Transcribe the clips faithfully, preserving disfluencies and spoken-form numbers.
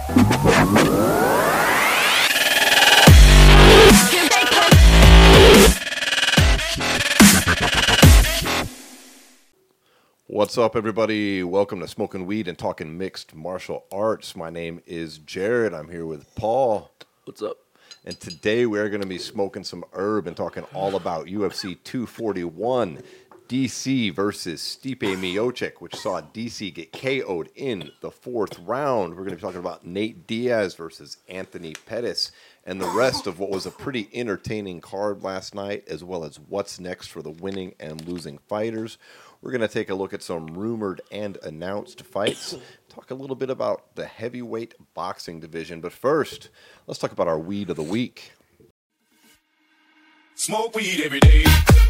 What's up, everybody? Welcome to Smoking Weed and Talking Mixed Martial Arts. My name is Jared. I'm here with Paul. What's up? And today we're going to be smoking some herb and talking all about U F C two forty-one, D C versus Stipe Miocic, which saw D C get K O'd in the fourth round. We're going to be talking about Nate Diaz versus Anthony Pettis and the rest of what was a pretty entertaining card last night, as well as what's next for the winning and losing fighters. We're going to take a look at some rumored and announced fights, talk a little bit about the heavyweight boxing division. But first, let's talk about our weed of the week. Smoke weed every day.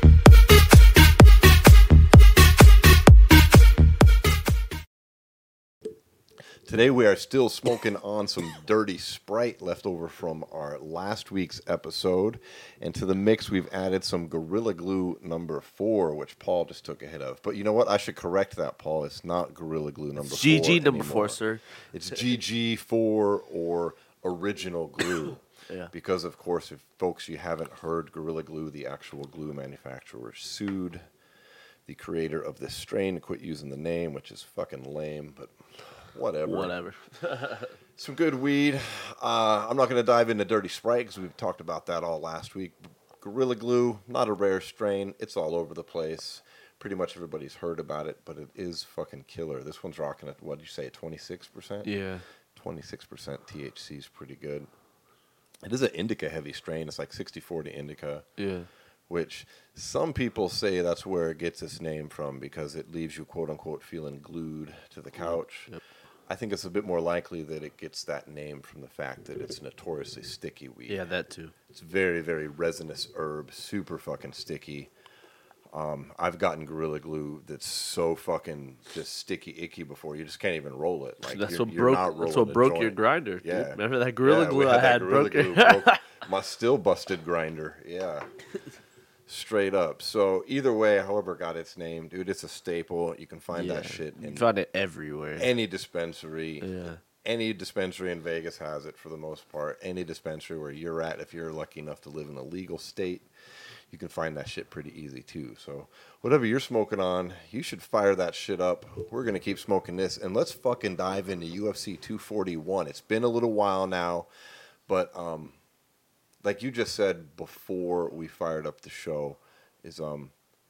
Today we are still smoking on some Dirty Sprite left over from our last week's episode. And to the mix, we've added some Gorilla Glue number four, which Paul just took a hit of. But you know what? I should correct that, Paul. It's not Gorilla Glue number G G four number anymore. four, sir. It's G G four or Original Glue. Yeah. Because, of course, if folks, you haven't heard, Gorilla Glue, the actual glue manufacturer, sued the creator of this strain to quit using the name, which is fucking lame, but whatever. Whatever. Some good weed. Uh, I'm not going to dive into Dirty Sprite because we've talked about that all last week. Gorilla Glue, not a rare strain. It's all over the place. Pretty much everybody's heard about it, but it is fucking killer. This one's rocking at, what did you say, twenty-six percent? Yeah. twenty-six percent T H C is pretty good. It is an indica-heavy strain. It's like sixty forty indica. Yeah. Which some people say that's where it gets its name from because it leaves you, quote-unquote, feeling glued to the couch. Yep. I think it's a bit more likely that it gets that name from the fact that it's notoriously sticky weed. Yeah, that too. It's very, very resinous herb, super fucking sticky. Um, I've gotten Gorilla Glue that's so fucking just sticky, icky before you just can't even roll it. Like That's you're, what you're not broke. That's rolling what a broke joint. your grinder. Dude. Yeah. Remember that Gorilla Yeah, Glue we I that had Gorilla broke. Glue broke my still busted grinder. Yeah. Straight up. So either way, however it got its name, dude, it's a staple. You can find Yeah. that shit You in find it everywhere. any dispensary. Yeah. Any dispensary in Vegas has it for the most part. Any dispensary where you're at, if you're lucky enough to live in a legal state, you can find that shit pretty easy too. So whatever you're smoking on, you should fire that shit up. We're going to keep smoking this. And let's fucking dive into U F C two forty-one. It's been a little while now, but um, like you just said before we fired up the show, is um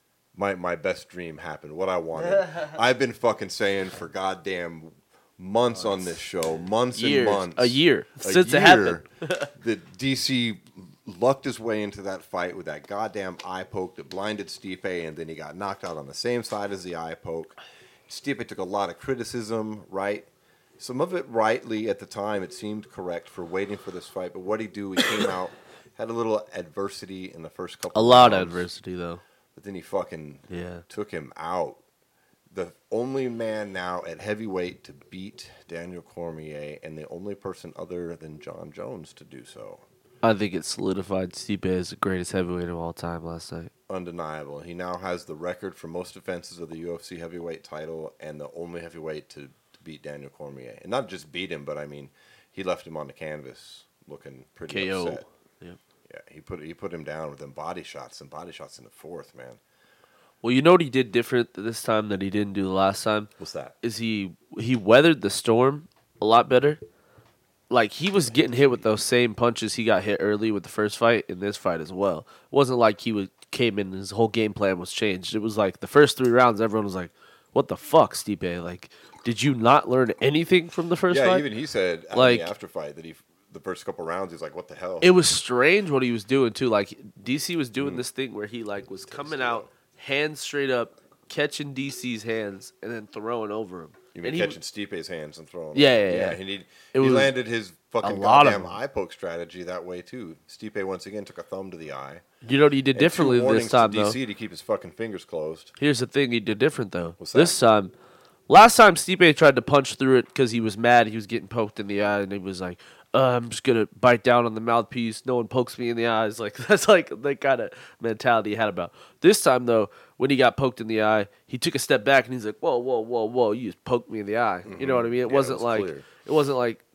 my my best dream happened. What I wanted. I've been fucking saying for goddamn months on this show, months Years. and months. A year. A Since year it happened. that D C lucked his way into that fight with that goddamn eye poke that blinded Stipe, and then he got knocked out on the same side as the eye poke. Stipe took a lot of criticism, right? Some of it rightly at the time. It seemed correct for waiting for this fight, but what he do? He came out, had a little adversity in the first couple. A lot rounds, of adversity, though. but then he fucking Yeah. took him out. The only man now at heavyweight to beat Daniel Cormier, and the only person other than John Jones to do so. I think it solidified Stipe as the greatest heavyweight of all time last night. Undeniable. He now has the record for most defenses of the U F C heavyweight title and the only heavyweight to, to beat Daniel Cormier. And not just beat him, but I mean, he left him on the canvas looking pretty K O. upset. Yep. Yeah, he put he put him down with them body shots and body shots in the fourth, man. Well, you know what he did different this time that he didn't do the last time? What's that? Is he he weathered the storm a lot better. Like, he was getting hit with those same punches he got hit early with the first fight in this fight as well. It wasn't like he was, came in and his whole game plan was changed. It was like the first three rounds, everyone was like, what the fuck, Stipe? Like, did you not learn anything from the first yeah, fight? even he said after Like- the after fight that he the first couple rounds he's like, what the hell? It was strange what he was doing, too. Like, D C was Mm. doing this thing where he, like, was coming out, hands straight up, catching D C's hands, and then throwing over him. You mean And he- catching Stipe's hands and throwing? Yeah, them. yeah, yeah. And he, It he was landed his fucking a lot of goddamn them. eye poke strategy that way too. Stipe once again took a thumb to the eye. You know what he did And two differently warnings this time, to though? D C to keep his fucking fingers closed. Here's the thing he did different, though. What's This that? time, last time Stipe tried to punch through it because he was mad. He was getting poked in the eye, and he was like, uh, I'm just going to bite down on the mouthpiece. No one pokes me in the eyes. Like, that's like the kind of mentality he had about. This time, though, when he got poked in the eye, he took a step back, and he's like, whoa, whoa, whoa, whoa, you just poked me in the eye. You know what I mean? It Yeah, it wasn't was like, clear. it wasn't like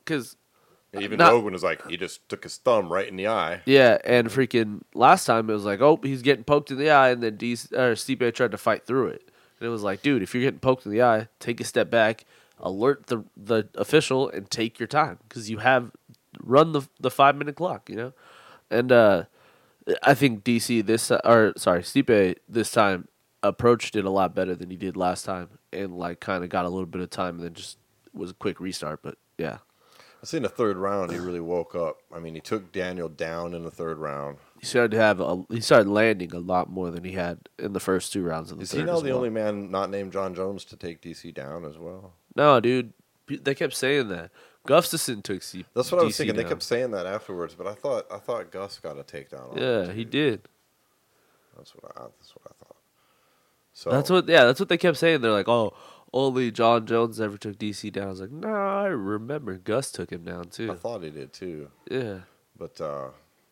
because Even not- Rogan was like, he just took his thumb right in the eye. yeah, and freaking last time it was like, oh, he's getting poked in the eye, and then D- or Stipe tried to fight through it, and it was like, dude, if you're getting poked in the eye, take a step back, alert the the official, and take your time because you have run the the five minute clock, you know, and uh, I think D C this or sorry Stipe this time approached it a lot better than he did last time, and like kind of got a little bit of time, and then just was a quick restart, but yeah. I see in the third round, he really woke up. I mean, he took Daniel down in the third round. He started to have a, he started landing a lot more than he had in the first two rounds of the Is third. he now as the well. only man not named John Jones to take D C down as well? No, dude. P- They kept saying that. Gustafson took C. That's what I was D C thinking. They down. kept saying that afterwards, but I thought I thought Gus got a takedown. on Yeah, him, he too. did. That's what I. That's what I thought. So That's what. Yeah, that's what they kept saying. They're like, oh, only John Jones ever took D C down. I was like, no, nah, I remember Gus took him down I too. thought he did too. Yeah. But uh,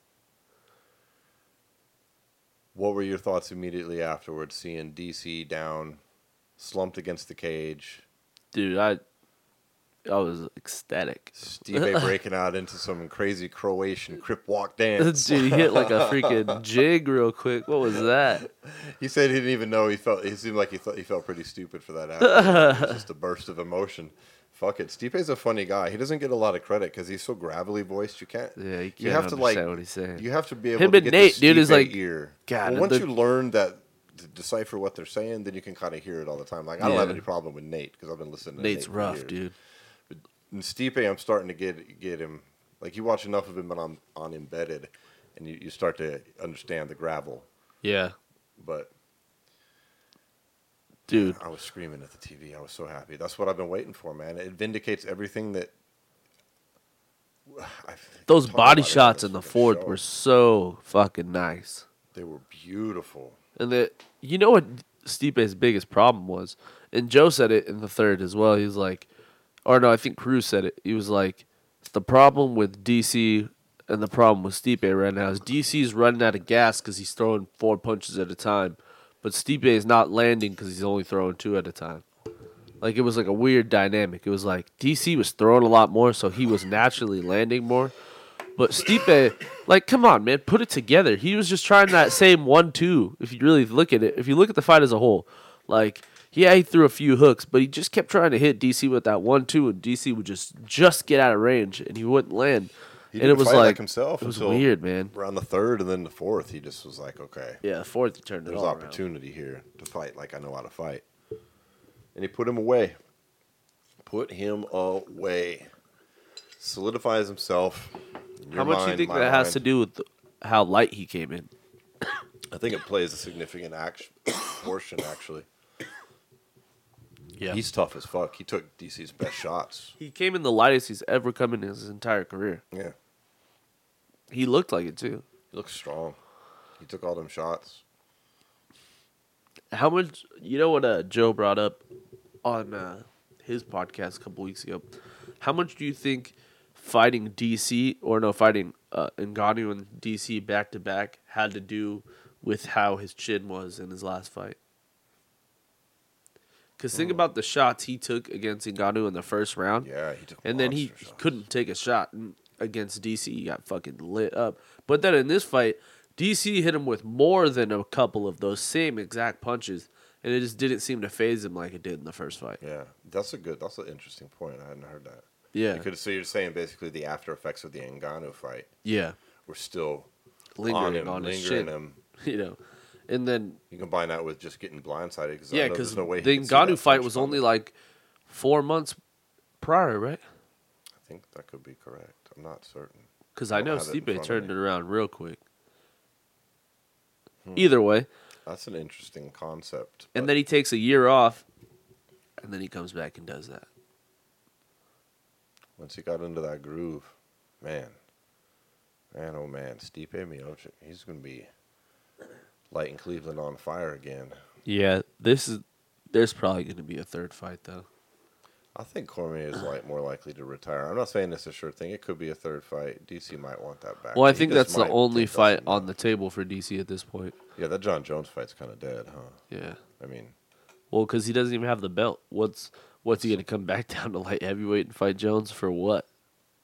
what were your thoughts immediately afterwards, seeing D C down, slumped against the cage, Dude, I, I was ecstatic. Stipe breaking out into some crazy Croatian crip walk dance? Dude, he hit like a freaking jig real quick. What was that? He said he didn't even know. He felt. He seemed like he thought he felt pretty stupid for that. After. It was just a burst of emotion. Fuck it. Stipe's a funny guy. He doesn't get a lot of credit because he's so gravelly voiced. You can't. Yeah, you can't You have to like. understand what he's saying. You have to be able Him to and get Nate, the dude, is Stipe like- ear. God, Well, once the- you learn that to decipher what they're saying, then you can kind of hear it all the time. Like I don't Yeah. have any problem with Nate because I've been listening. to Nate's Nate for rough, years. dude. And Stipe, I'm starting to get get him. Like you watch enough of him on on Embedded, and you, you start to understand the gravel. Yeah, But dude. I was screaming at the T V. I was so happy. That's what I've been waiting for, man. It vindicates everything that. I've Those talked body about it shots this in the fucking fourth show. were so fucking nice. They were beautiful. And the you know what Stipe's biggest problem was, and Joe said it in the third as well. He was like, or no, I think Cruz said it. He was like, the problem with D C and the problem with Stipe right now is D C's running out of gas because he's throwing four punches at a time, but Stipe is not landing because he's only throwing two at a time. Like it was like a weird dynamic. It was like D C was throwing a lot more, so he was naturally landing more. But Stipe, like, come on, man, put it together. He was just trying that same one-two. If you really look at it, if you look at the fight as a whole, like, yeah, he threw a few hooks, but he just kept trying to hit D C with that one-two, and D C would just just get out of range, and he wouldn't land. He and it didn't was fight like, like himself it was until weird, man. around the third, and then the fourth, he just was like, okay, Yeah, the fourth he turned it there's all around. opportunity here to fight like I know how to fight. And he put him away. Put him away. Solidifies himself. in your How much do you mind, think my that has mind. to do with the, how light he came in? I think it plays a significant action, portion, actually. Yeah, He's tough as fuck. He took D C's best shots. he came in the lightest he's ever come in his entire career. Yeah. He looked like it too. He looks strong. He took all them shots. How much? You know what uh, Joe brought up on uh, his podcast a couple weeks ago. How much do you think fighting D C or no fighting uh, Ngannou and D C back to back had to do with how his chin was in his last fight? Because think about the shots he took against Ngannou in the first round. Yeah, he took And then he monster shots. couldn't take a shot n- against D C. He got fucking lit up. But then in this fight, D C hit him with more than a couple of those same exact punches, and it just didn't seem to phase him like it did in the first fight. Yeah, that's a good. That's an interesting point. I hadn't heard that. Yeah, You could, so you're saying basically the after effects of the Ngannou fight yeah, were still lingering on him, on his lingering shit, him. you know. And then You combine that with just getting blindsided because yeah, because because no way he the could see that Ngannou fight punch was coming. only like four months prior, right? I think that could be correct. I'm not certain. Because I I don't know have it in Stipe front of turned me. it around real quick. Hmm. Either way, That's an interesting concept. and but then he takes a year off, and then he comes back and does that. once he got into that groove, man, man, oh man, Stipe Miocic, he's gonna be lighting Cleveland on fire again. Yeah, this is. There's probably going to be a third fight though. I think Cormier is like more likely to retire. I'm not saying it's a sure thing. It could be a third fight. D C might want that back. Well, I He think just that's the might only take fight Dustin on down. the table for D C at this point. Yeah, that John Jones fight's kind of dead, huh? Yeah. I mean, Well, because he doesn't even have the belt. What's what's he going to come back down to light heavyweight and fight Jones for what?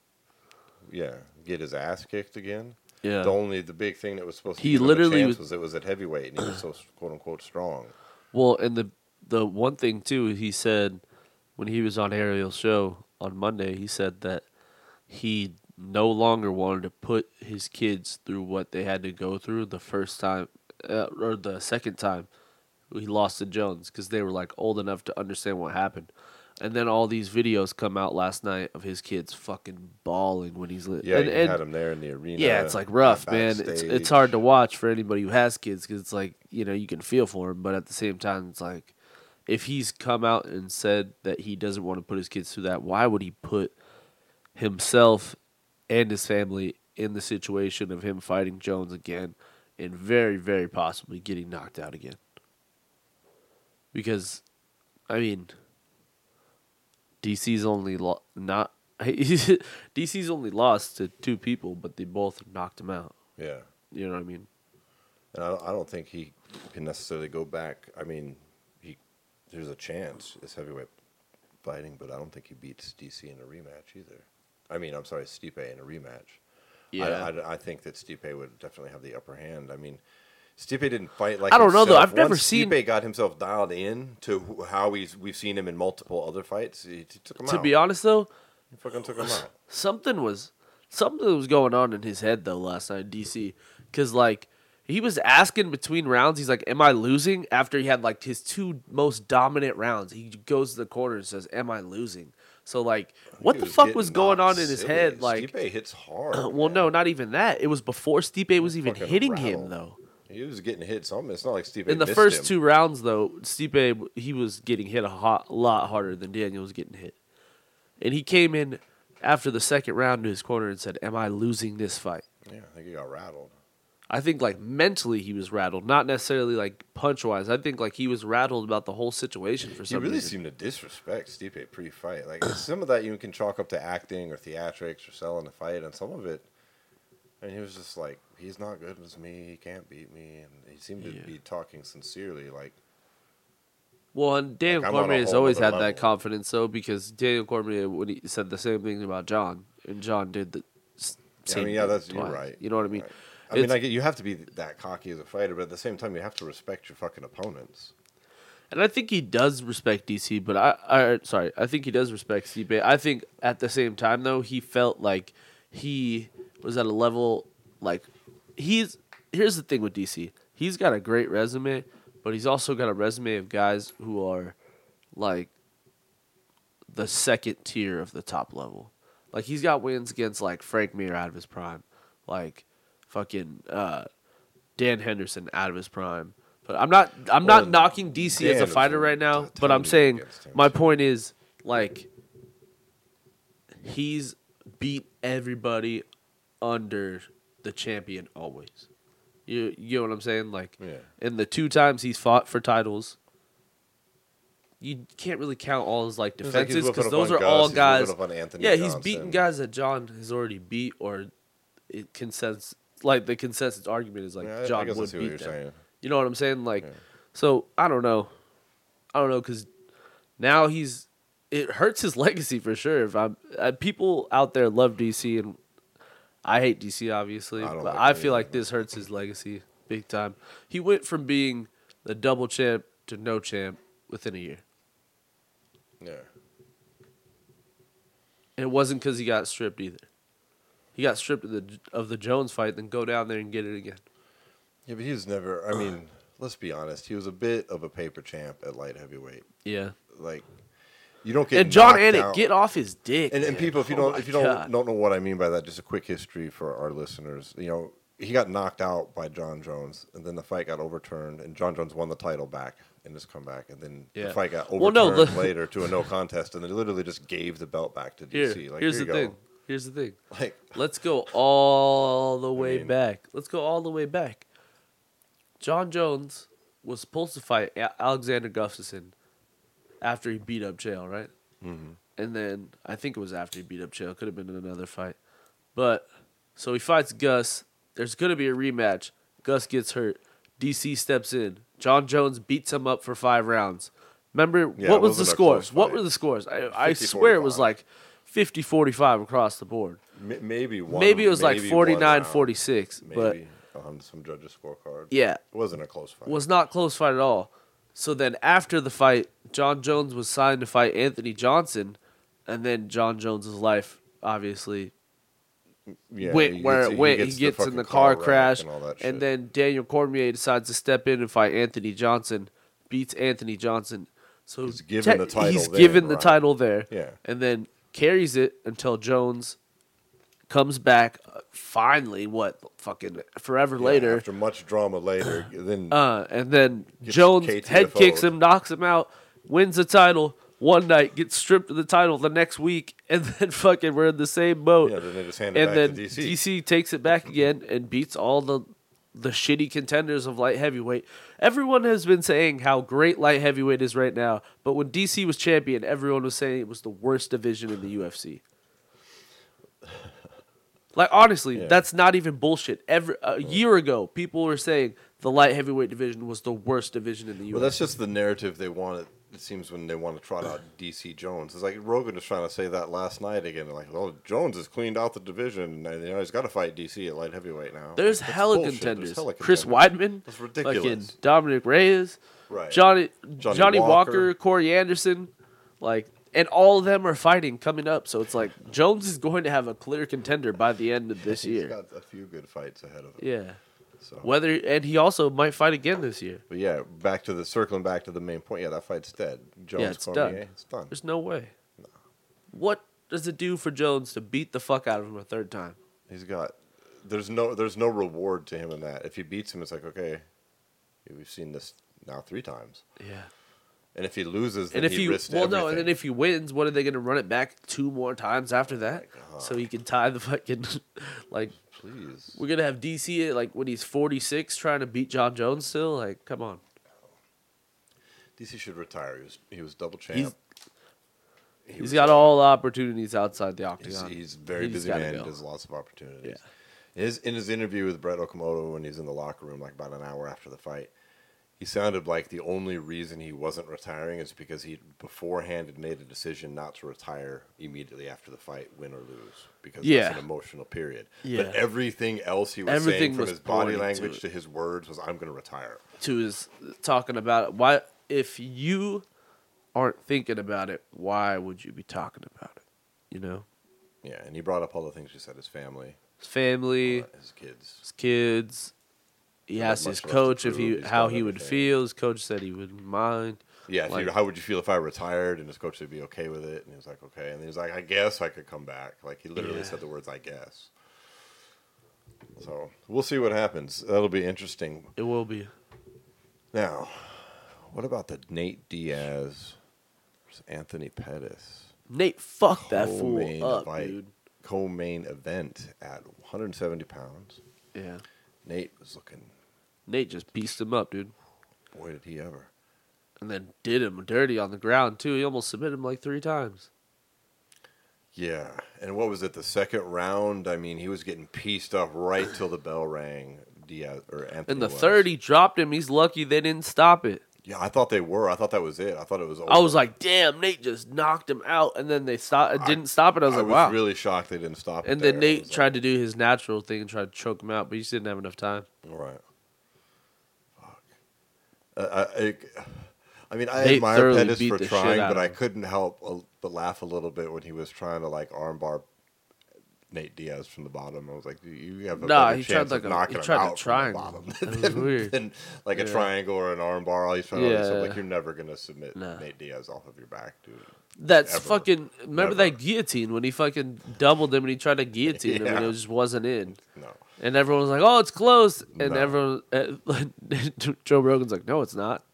yeah, get his ass kicked again. Yeah. The only the big thing that was supposed to He give him literally a chance was- was it was at heavyweight, and he was so quote unquote strong. Well, and the the one thing too, he said when he was on Ariel's show on Monday, he said that he no longer wanted to put his kids through what they had to go through the first time uh, or the second time he lost to Jones because they were like old enough to understand what happened. And then all these videos come out last night of his kids fucking bawling when he's lit. Yeah, and, you and, had him there in the arena. yeah, it's like rough, man. It's backstage. it's hard to watch for anybody who has kids because it's like, you know, you can feel for him, but at the same time, it's like if he's come out and said that he doesn't want to put his kids through that, why would he put himself and his family in the situation of him fighting Jones again and very, very possibly getting knocked out again? Because, I mean, D C's only lo- not D C's only lost to two people, but they both knocked him out. Yeah, You know what I mean? and I don't, I don't think he can necessarily go back. I mean, he there's a chance it's heavyweight fighting, but I don't think he beats D C in a rematch either. I mean, I'm sorry, Stipe in a rematch. Yeah. I, I, I think that Stipe would definitely have the upper hand. I mean, Stipe didn't fight like I don't know, though. himself. I've never Once seen- Stipe got himself dialed in to wh- how he's we've seen him in multiple other fights. He, he took him To out. be honest, though, he fucking took him out. something was something was going on in his head though last night in D C because like he was asking between rounds. He's like, "Am I losing?" After he had like his two most dominant rounds, he goes to the corner and says, "Am I losing?" So like, what He the fuck getting was going on knocked in his silly. head? Like, Stipe hits hard. well, man. no, not even that. It was before Stipe was even Fucking hitting him rattled. though. He was getting hit something. It's not like Stipe In the missed first him. two rounds, though, Stipe he was getting hit a hot, lot harder than Daniel was getting hit, and he came in after the second round to his corner and said, "Am I losing this fight?" Yeah, I think he got rattled. I think like mentally he was rattled, not necessarily like punch wise. I think like he was rattled about the whole situation for He some really reason. seemed to disrespect Stipe pre-fight. Like some of that you can chalk up to acting or theatrics or selling the fight, and some of it, I mean, he was just like, "He's not good as me. He can't beat me," and he seemed to Yeah. be talking sincerely. Like, Well, and Daniel Like, I'm on a Cormier has whole always other had that level. confidence though, because Daniel Cormier when he said the same thing about John, and John did the s- yeah, I same. mean, yeah, thing that's you're twice. right. You know what I mean? Right. I mean, It's- I get you have to be that cocky as a fighter, but at the same time, you have to respect your fucking opponents. And I think he does respect D C, but I, I sorry, I think he does respect Stipe. I think at the same time though, he felt like he was at a level like he's. Here's the thing with D C, he's got a great resume, but he's also got a resume of guys who are like the second tier of the top level. Like he's got wins against like Frank Mir out of his prime, like fucking uh, Dan Henderson out of his prime. But I'm not I'm Well, not knocking D C as a Dan is fighter a right now. t- But I'm tiny saying against him, my too. point is like he's beat everybody under the champion always. You you know what I'm saying? Like Yeah. in the two times he's fought for titles, you can't really count all his like It's like he's defenses whooping because up those on are Gus, all he's guys. whooping up on Anthony Yeah, he's Johnson. beaten guys that John has already beat, or it consensus like the consensus argument is like Yeah, I- I John guess I would see what beat you're them. saying. You know what I'm saying? Like, Yeah. so I don't know, I don't know because now he's it hurts his legacy for sure. If I'm uh, people out there love D C and I hate D C obviously, I don't but like I him feel either. like this hurts his legacy big time. He went from being the double champ to no champ within a year. Yeah. And it wasn't because he got stripped either. He got stripped of the of the Jones fight, then go down there and get it again. Yeah, but he was never. I mean, let's be honest. He was a bit of a paper champ at light heavyweight. Yeah. Like, you don't get And John knocked Anik, out. get off his dick. And, and man. people, if you Oh don't, my if you don't God. don't know what I mean by that, just a quick history for our listeners. You know, he got knocked out by John Jones, and then the fight got overturned, and John Jones won the title back in his comeback, and then Yeah. the fight got Well, overturned no, the- later to a no contest, and they literally just gave the belt back to D Here, C. Like, here's here the you thing. Here's the thing. go. Like, Let's go all the way mean- back. Let's go all the way back. John Jones was supposed to fight A- Alexander Gustafsson after he beat up Chael, right? Mhm. And then I think it was after he beat up Chael. Could have been another fight. But so he fights Gus. There's going to be a rematch. Gus gets hurt. D C steps in. John Jones beats him up for five rounds. Remember, Yeah, what it was the wasn't a scores? close What fight. were the scores? I, I fifty swear it was forty-five. like fifty forty-five across the board. M- maybe one. Maybe it was like maybe one forty-nine round, forty-six, but Maybe on some judges' scorecard. yeah, It wasn't a close fight. was not close fight at all. So then after the fight, John Jones was signed to fight Anthony Johnson, and then John Jones's life obviously yeah, went he where gets- it he went. He gets gets, the in the fucking car wreck crash, and all that and shit. then Daniel Cormier decides to step in and fight Anthony Johnson, beats Anthony Johnson. So He's given the title He's then, given the right. title there, Yeah. and then carries it until Jones comes back. Uh, finally, what fucking forever Yeah, later, after much drama later, then uh, and then Gets Jones K T F O'd. head kicks him, knocks him out, wins the title one night, gets stripped of the title the next week, and then fucking we're in the same boat. yeah, then they just hand it and back then to D C. D C takes it back again and beats all the the shitty contenders of light heavyweight. Everyone has been saying how great light heavyweight is right now, but when D C was champion, everyone was saying it was the worst division in the U F C. Like honestly, Yeah. that's not even bullshit. Every a year ago, people were saying the light heavyweight division was the worst division in the U F C. Well, that's just the narrative they want. It seems when they want to trot out D C Jones, it's like Rogan was trying to say that last night again. Like, oh, Jones has cleaned out the division, and you know he's got to fight D C at light heavyweight now. There's That's hella bullshit. contenders. There's hella Chris contenders. Weidman, That's ridiculous. fucking Dominic Reyes, Right. Johnny Johnny, Johnny Walker, Walker. Corey Anderson, like, and all of them are fighting coming up. So it's like Jones is going to have a clear contender by the end of this He's year. got a few good fights ahead of him. Yeah. So. Whether and he also might fight again this year. But yeah, back to the circling back to the main point. Yeah, that fight's dead. Jones, Yeah, it's Cormier, done. It's done. There's no way. What does it do for Jones to beat the fuck out of him a third time? He's got. There's no. There's no reward to him in that. If he beats him, it's like okay, we've seen this now three times. Yeah. And if he loses, then And if he he risks well everything. no, and then if he wins, what are they going to run it back two more times after that, God. so he can tie the fucking like Please. we're gonna have D C at, like when he's forty-six trying to beat John Jones still. Like, come on. D C should retire. He was he was double champ. He's He he's was, got uh, all the opportunities outside the He's, octagon. he's a very He's busy gotta man. go. Does lots of opportunities. His, in his interview with Brett Okamoto when he's in the locker room, like about an hour after the fight, he sounded like the only reason he wasn't retiring is because he beforehand had made a decision not to retire immediately after the fight, win or lose, because Yeah. that's an emotional period. Yeah. But everything else he was Everything saying, from was his body pointing to language it. to his words, was "I'm going to retire." To his talking about it. Why, if you aren't thinking about it, why would you be talking about it? You know, Yeah, and he brought up all the things you said: his family, his family, uh, his kids. his kids. He Not asked much his left to coach if prove. he He's how done he would everything. feel. His coach said he wouldn't mind. Yeah, if Like- you, how would you feel if I retired? And his coach would be okay with it. And he was like, okay. And he was like, I guess I could come back. Like, he literally Yeah. said the words, I guess. So, we'll see what happens. That'll be interesting. It will be. Now, what about the Nate Diaz versus Anthony Pettis Nate, fuck that fool co-main up, fight- dude. co-main event at one hundred seventy pounds? Yeah. Nate was looking, Nate just pieced him up, dude. boy, did he ever. And then did him dirty on the ground, too. He almost submitted him like three times. Yeah, and what was it? The second round. I mean, he was getting pieced up right till the bell rang. Diaz or Anthony. In the was. third, he dropped him. He's lucky they didn't stop it. Yeah, I thought they were. I thought that was it. I thought it was. Over. I was like, damn, Nate just knocked him out. And then they stopped. It didn't stop it. I was I like, was wow. really shocked they didn't stop. And it then there. I Nate was tried to do his natural thing and tried to choke him out, but he just didn't have enough time. like, all right. Fuck. Uh, I, I, I mean, I Nate admire thoroughly Pettis beat for the shit trying, out but of I him. couldn't help a, but laugh a little bit when he was trying to like armbar Nate Diaz from the bottom. I was like, you have a Nah, better he chance tried like of a- knocking he him tried to out from the triangle. bottom It was than, weird. than like a Yeah. triangle or an armbar. All he's trying to do Yeah. something like you're never gonna submit Nah. Nate Diaz off of your back, dude. That's Ever. fucking. Remember Never. that guillotine when he fucking doubled him and he tried to guillotine him and Yeah. it just wasn't in. No. And everyone was like, "Oh, it's close," and No. everyone, uh, Joe Rogan's like, "No, it's not."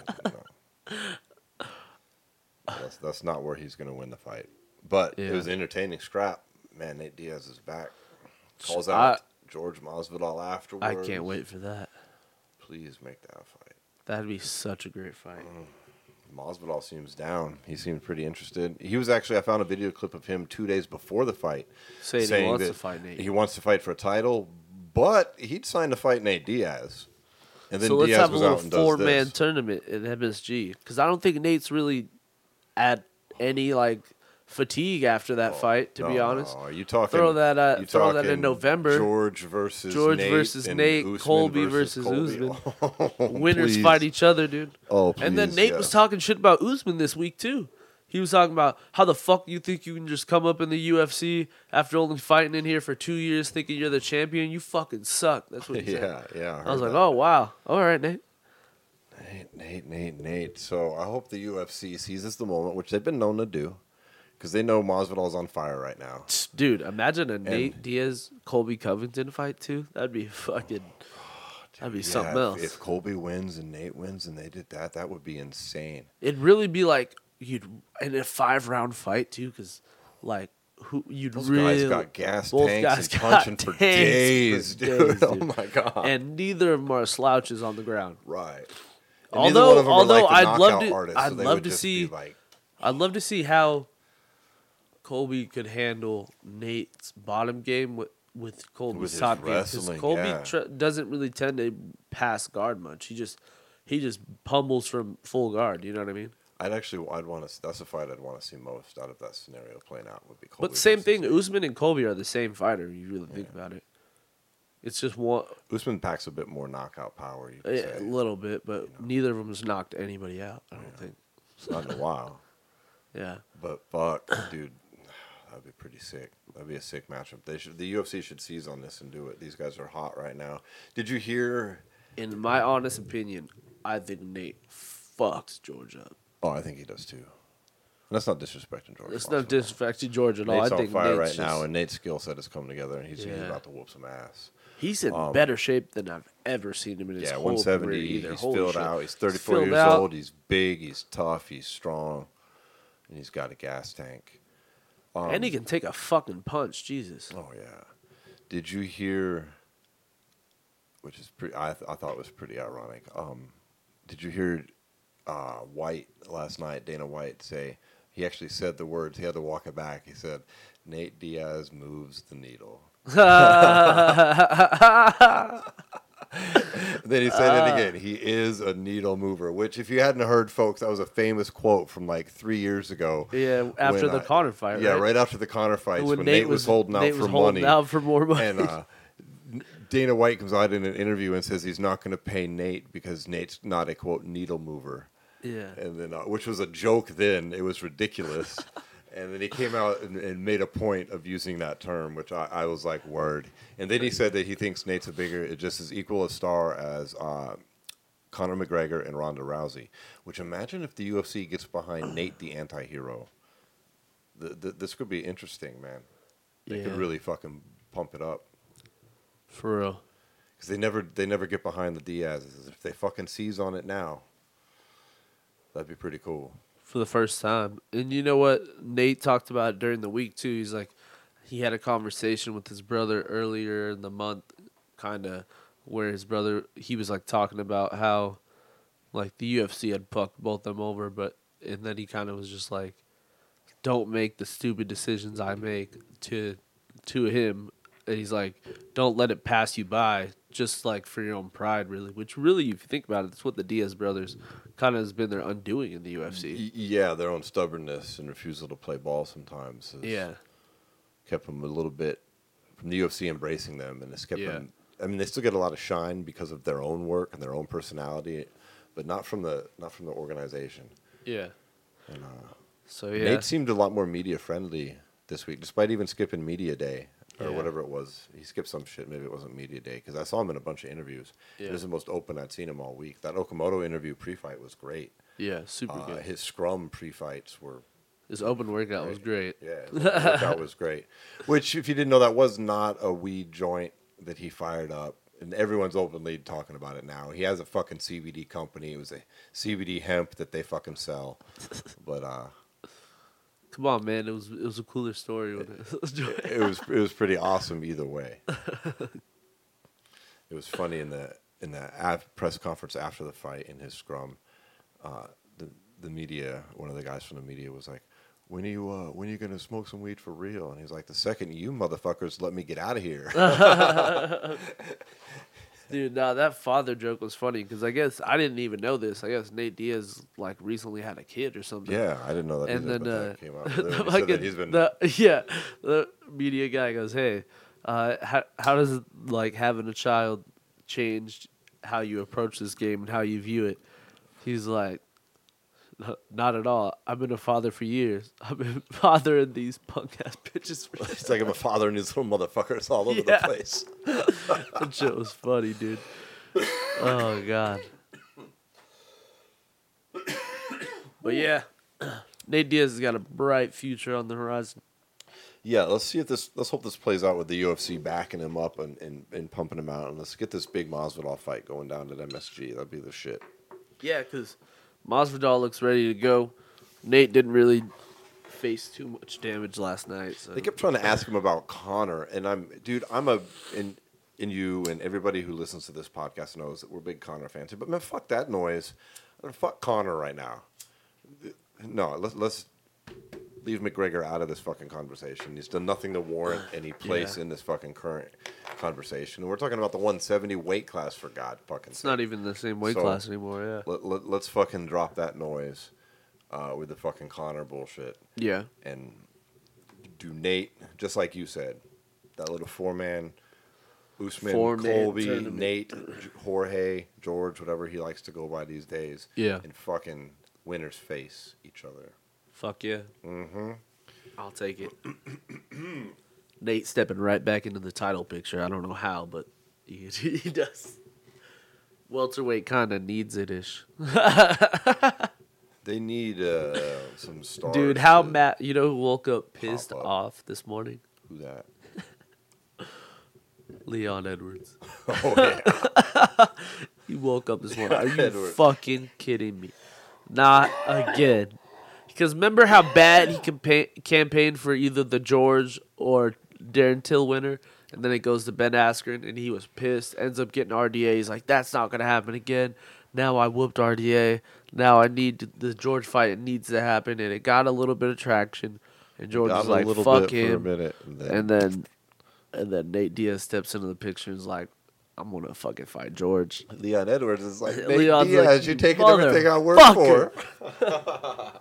That's, that's not where he's going to win the fight. But Yeah. it was an entertaining scrap. Man, Nate Diaz is back. Calls I- out George Masvidal afterwards. I can't wait for that. Please make that a fight. That'd be such a great fight. Masvidal seems down. He seemed pretty interested. He was actually, I found a video clip of him two days before the fight. Saying, he wants to fight Nate. He wants to fight for a title, but he'd signed to fight Nate Diaz. And then So let's Diaz have a goes little out and does four man this. tournament at M S G because I don't think Nate's really at any like fatigue after that fight. To no, be honest, no. Are you talking? throw that. Uh, you throw that in talking November. George versus George Nate versus and Nate, Usman Colby versus, Colby. Usman. Oh, Winners please. fight each other, dude. Oh, And then please, Nate yeah. was talking shit about Usman this week too. He was talking about how the fuck you think you can just come up in the U F C after only fighting in here for two years, thinking you're the champion. You fucking suck. That's what he said. Yeah, yeah. I was heard like, that. oh wow, all right, Nate. Nate, Nate, Nate, Nate. So I hope the U F C seizes the moment, which they've been known to do, because they know Masvidal's on fire right now. Dude, imagine a Nate Diaz Colby Covington fight too. That'd be fucking. That'd be Yeah, something if, else. if Colby wins and Nate wins and they did that, that would be insane. It'd really be like you'd in a five round fight too, because like who you'd Those really guys got gas both tanks guys and got punching for tanks days, for dude. days, Oh dude. my god! And neither of them are slouches on the ground. right. And neither one Although, of them are although like the I'd love knockout to, artists, so I'd they love would to just see, be like, I'd love to see how Colby could handle Nate's bottom game with with Colby's With his top game, because wrestling, Colby yeah. tr- doesn't really tend to pass guard much. He just he just pummels from full guard. You know what I mean? I'd actually, I'd want to. That's a fight I'd want to see most out of that scenario playing out. Would be Colby. But same versus thing. Nate. Usman and Colby are the same fighter. You really think about it. It's just one Usman packs a bit more knockout power. You could a, say. a little bit, but neither of them has knocked anybody out. I don't think. Not in a while. Yeah. But fuck, dude, that'd be pretty sick. That'd be a sick matchup. They should. The U F C should seize on this and do it. These guys are hot right now. Did you hear? In my honest opinion, I think Nate fucks George up. Oh, I think he does too. And that's not disrespecting George. It's Masvidal. not disrespecting George at all. Nate's I on think fire Nate's right just, now, and Nate's skill set has come together, and he's, he's Yeah. about to whoop some ass. he's in um, better shape than I've ever seen him in his Yeah, whole one career seventy. either. He's Holy filled shit. out. He's thirty-four filled years out. old. He's big. He's tough. He's strong, and he's got a gas tank. Um, and he can take a fucking punch. Jesus. Oh yeah. Did you hear? Which is pretty. I th- I thought was pretty ironic. Um, did you hear uh, White last night? Dana White say he actually said the words. He had to walk it back. He said, "Nate Diaz moves the needle." Then he said it again. He is a needle mover. Which, if you hadn't heard, folks, that was a famous quote from like three years ago. Yeah, after when, the uh, Conor fight, Yeah, right? right after the Conor fights, when, When Nate, Nate was, was- holding out Nate for was holding money. out for more money. And uh, Dana White comes out in an interview and says he's not going to pay Nate because Nate's not a quote needle mover. Yeah. And then, uh, which was a joke then. It was ridiculous. And then he came out and, and made a point of using that term, which I, I was like, word. And then he said that he thinks Nate's a bigger, just as equal a star as uh, Conor McGregor and Ronda Rousey. Which, imagine if the U F C gets behind Nate the anti-hero. The, the, this could be interesting, man. They could Yeah. really fucking pump it up. For real. Because they never, they never get behind the Diaz's. If they fucking seize on it now, that'd be pretty cool. For the first time. And you know what Nate talked about during the week too? He's like, he had a conversation with his brother earlier in the month, kind of, where his brother, he was like talking about how like the U F C had fucked both them over, but, and then he kind of was just like, don't make the stupid decisions I make to, to him. And he's like, don't let it pass you by, just like for your own pride, really. Which really, if you think about it, that's what the Diaz brothers kind of has been their undoing in the U F C. Y- yeah, their own stubbornness and refusal to play ball sometimes has Yeah. kept them a little bit from the U F C embracing them, and it's kept Yeah. them. I mean, they still get a lot of shine because of their own work and their own personality, but not from the not from the organization. Yeah. And uh, So yeah. Nate seemed a lot more media friendly this week, despite even skipping media day or Yeah. whatever it was. He skipped some shit. Maybe it wasn't media day because I saw him in a bunch of interviews. Yeah. It was the most open I'd seen him all week. That Okamoto interview pre-fight was great. Yeah, super Uh, good. his scrum pre-fights were His open workout was great. yeah, his workout was great. Which, if you didn't know, that was not a weed joint that he fired up, and everyone's openly talking about it now. He has a fucking C B D company. It was a C B D hemp that they fucking sell, but uh, Come on, man. It was it was a cooler story when it was it, it was it was pretty awesome either way. It was funny in the in the af- press conference after the fight in his scrum. Uh, the the media, one of the guys from the media was like, "When are you uh, when are you gonna smoke some weed for real?" And he's like, "The second you motherfuckers let me get out of here." Dude, nah, that father joke was funny because I guess I didn't even know this. I guess Nate Diaz like recently had a kid or something. Yeah, I didn't know that And either, then but uh, that came out. the He said that fucking- he's been the yeah the media guy goes, "Hey, uh, how how does like having a child change how you approach this game and how you view it?" He's like, "No- Not at all. I've been a father for years. I've been fathering these punk ass bitches for years." He's like, I'm a father and these little motherfuckers all over Yeah. the place. That shit was funny, dude. Oh god. But yeah, Nate Diaz has got a bright future on the horizon. Yeah, let's see if this. Let's hope this plays out with the U F C backing him up and, and, and pumping him out, and let's get this big Masvidal fight going down at M S G. That'd be the shit. Yeah, because Masvidal looks ready to go. Nate didn't really face too much damage last night. So They kept trying to ask him about Connor, and I'm, dude, I'm a, and and you and everybody who listens to this podcast knows that we're big Connor fans. But man, fuck that noise. Fuck Connor right now. No, let's let's leave McGregor out of this fucking conversation. He's done nothing to warrant any place Yeah. in this fucking current conversation. And we're talking about the one seventy weight class, for God fucking it's sake. not even the same weight So- class anymore. Yeah. Let, let, let's fucking drop that noise uh, with the fucking Connor bullshit Yeah. and do Nate, just like you said, that little four man, Usman, Four-man Colby, tournament. Nate, Jorge, George, whatever he likes to go by these days. Yeah. And fucking winners face each other. Fuck yeah. Mm-hmm. I'll take it. Nate stepping right back into the title picture. I don't know how, but he, he does. Welterweight kind of needs it ish. They need uh, some stars. Dude, how to- mad. You know who woke up pissed up. off this morning? Who that? Leon Edwards. Oh, yeah. He woke up this morning. Are you Edwards. fucking kidding me? Not again. Because remember how bad he campa- campaigned for either the George or Darren Till winner? And then it goes to Ben Askren, and he was pissed. Ends up getting R D A. He's like, that's not going to happen again. Now I whooped R D A. Now I need to- the George fight. It needs to happen. And it got a little bit of traction. And George Got was a like, little fuck bit for a him. minute, and then- And then, and then Nate Diaz steps into the picture and is like, I'm going to fucking fight George. Leon Edwards is like, Nate Leon's Diaz, like, you're taking everything I work "Motherfucker." for.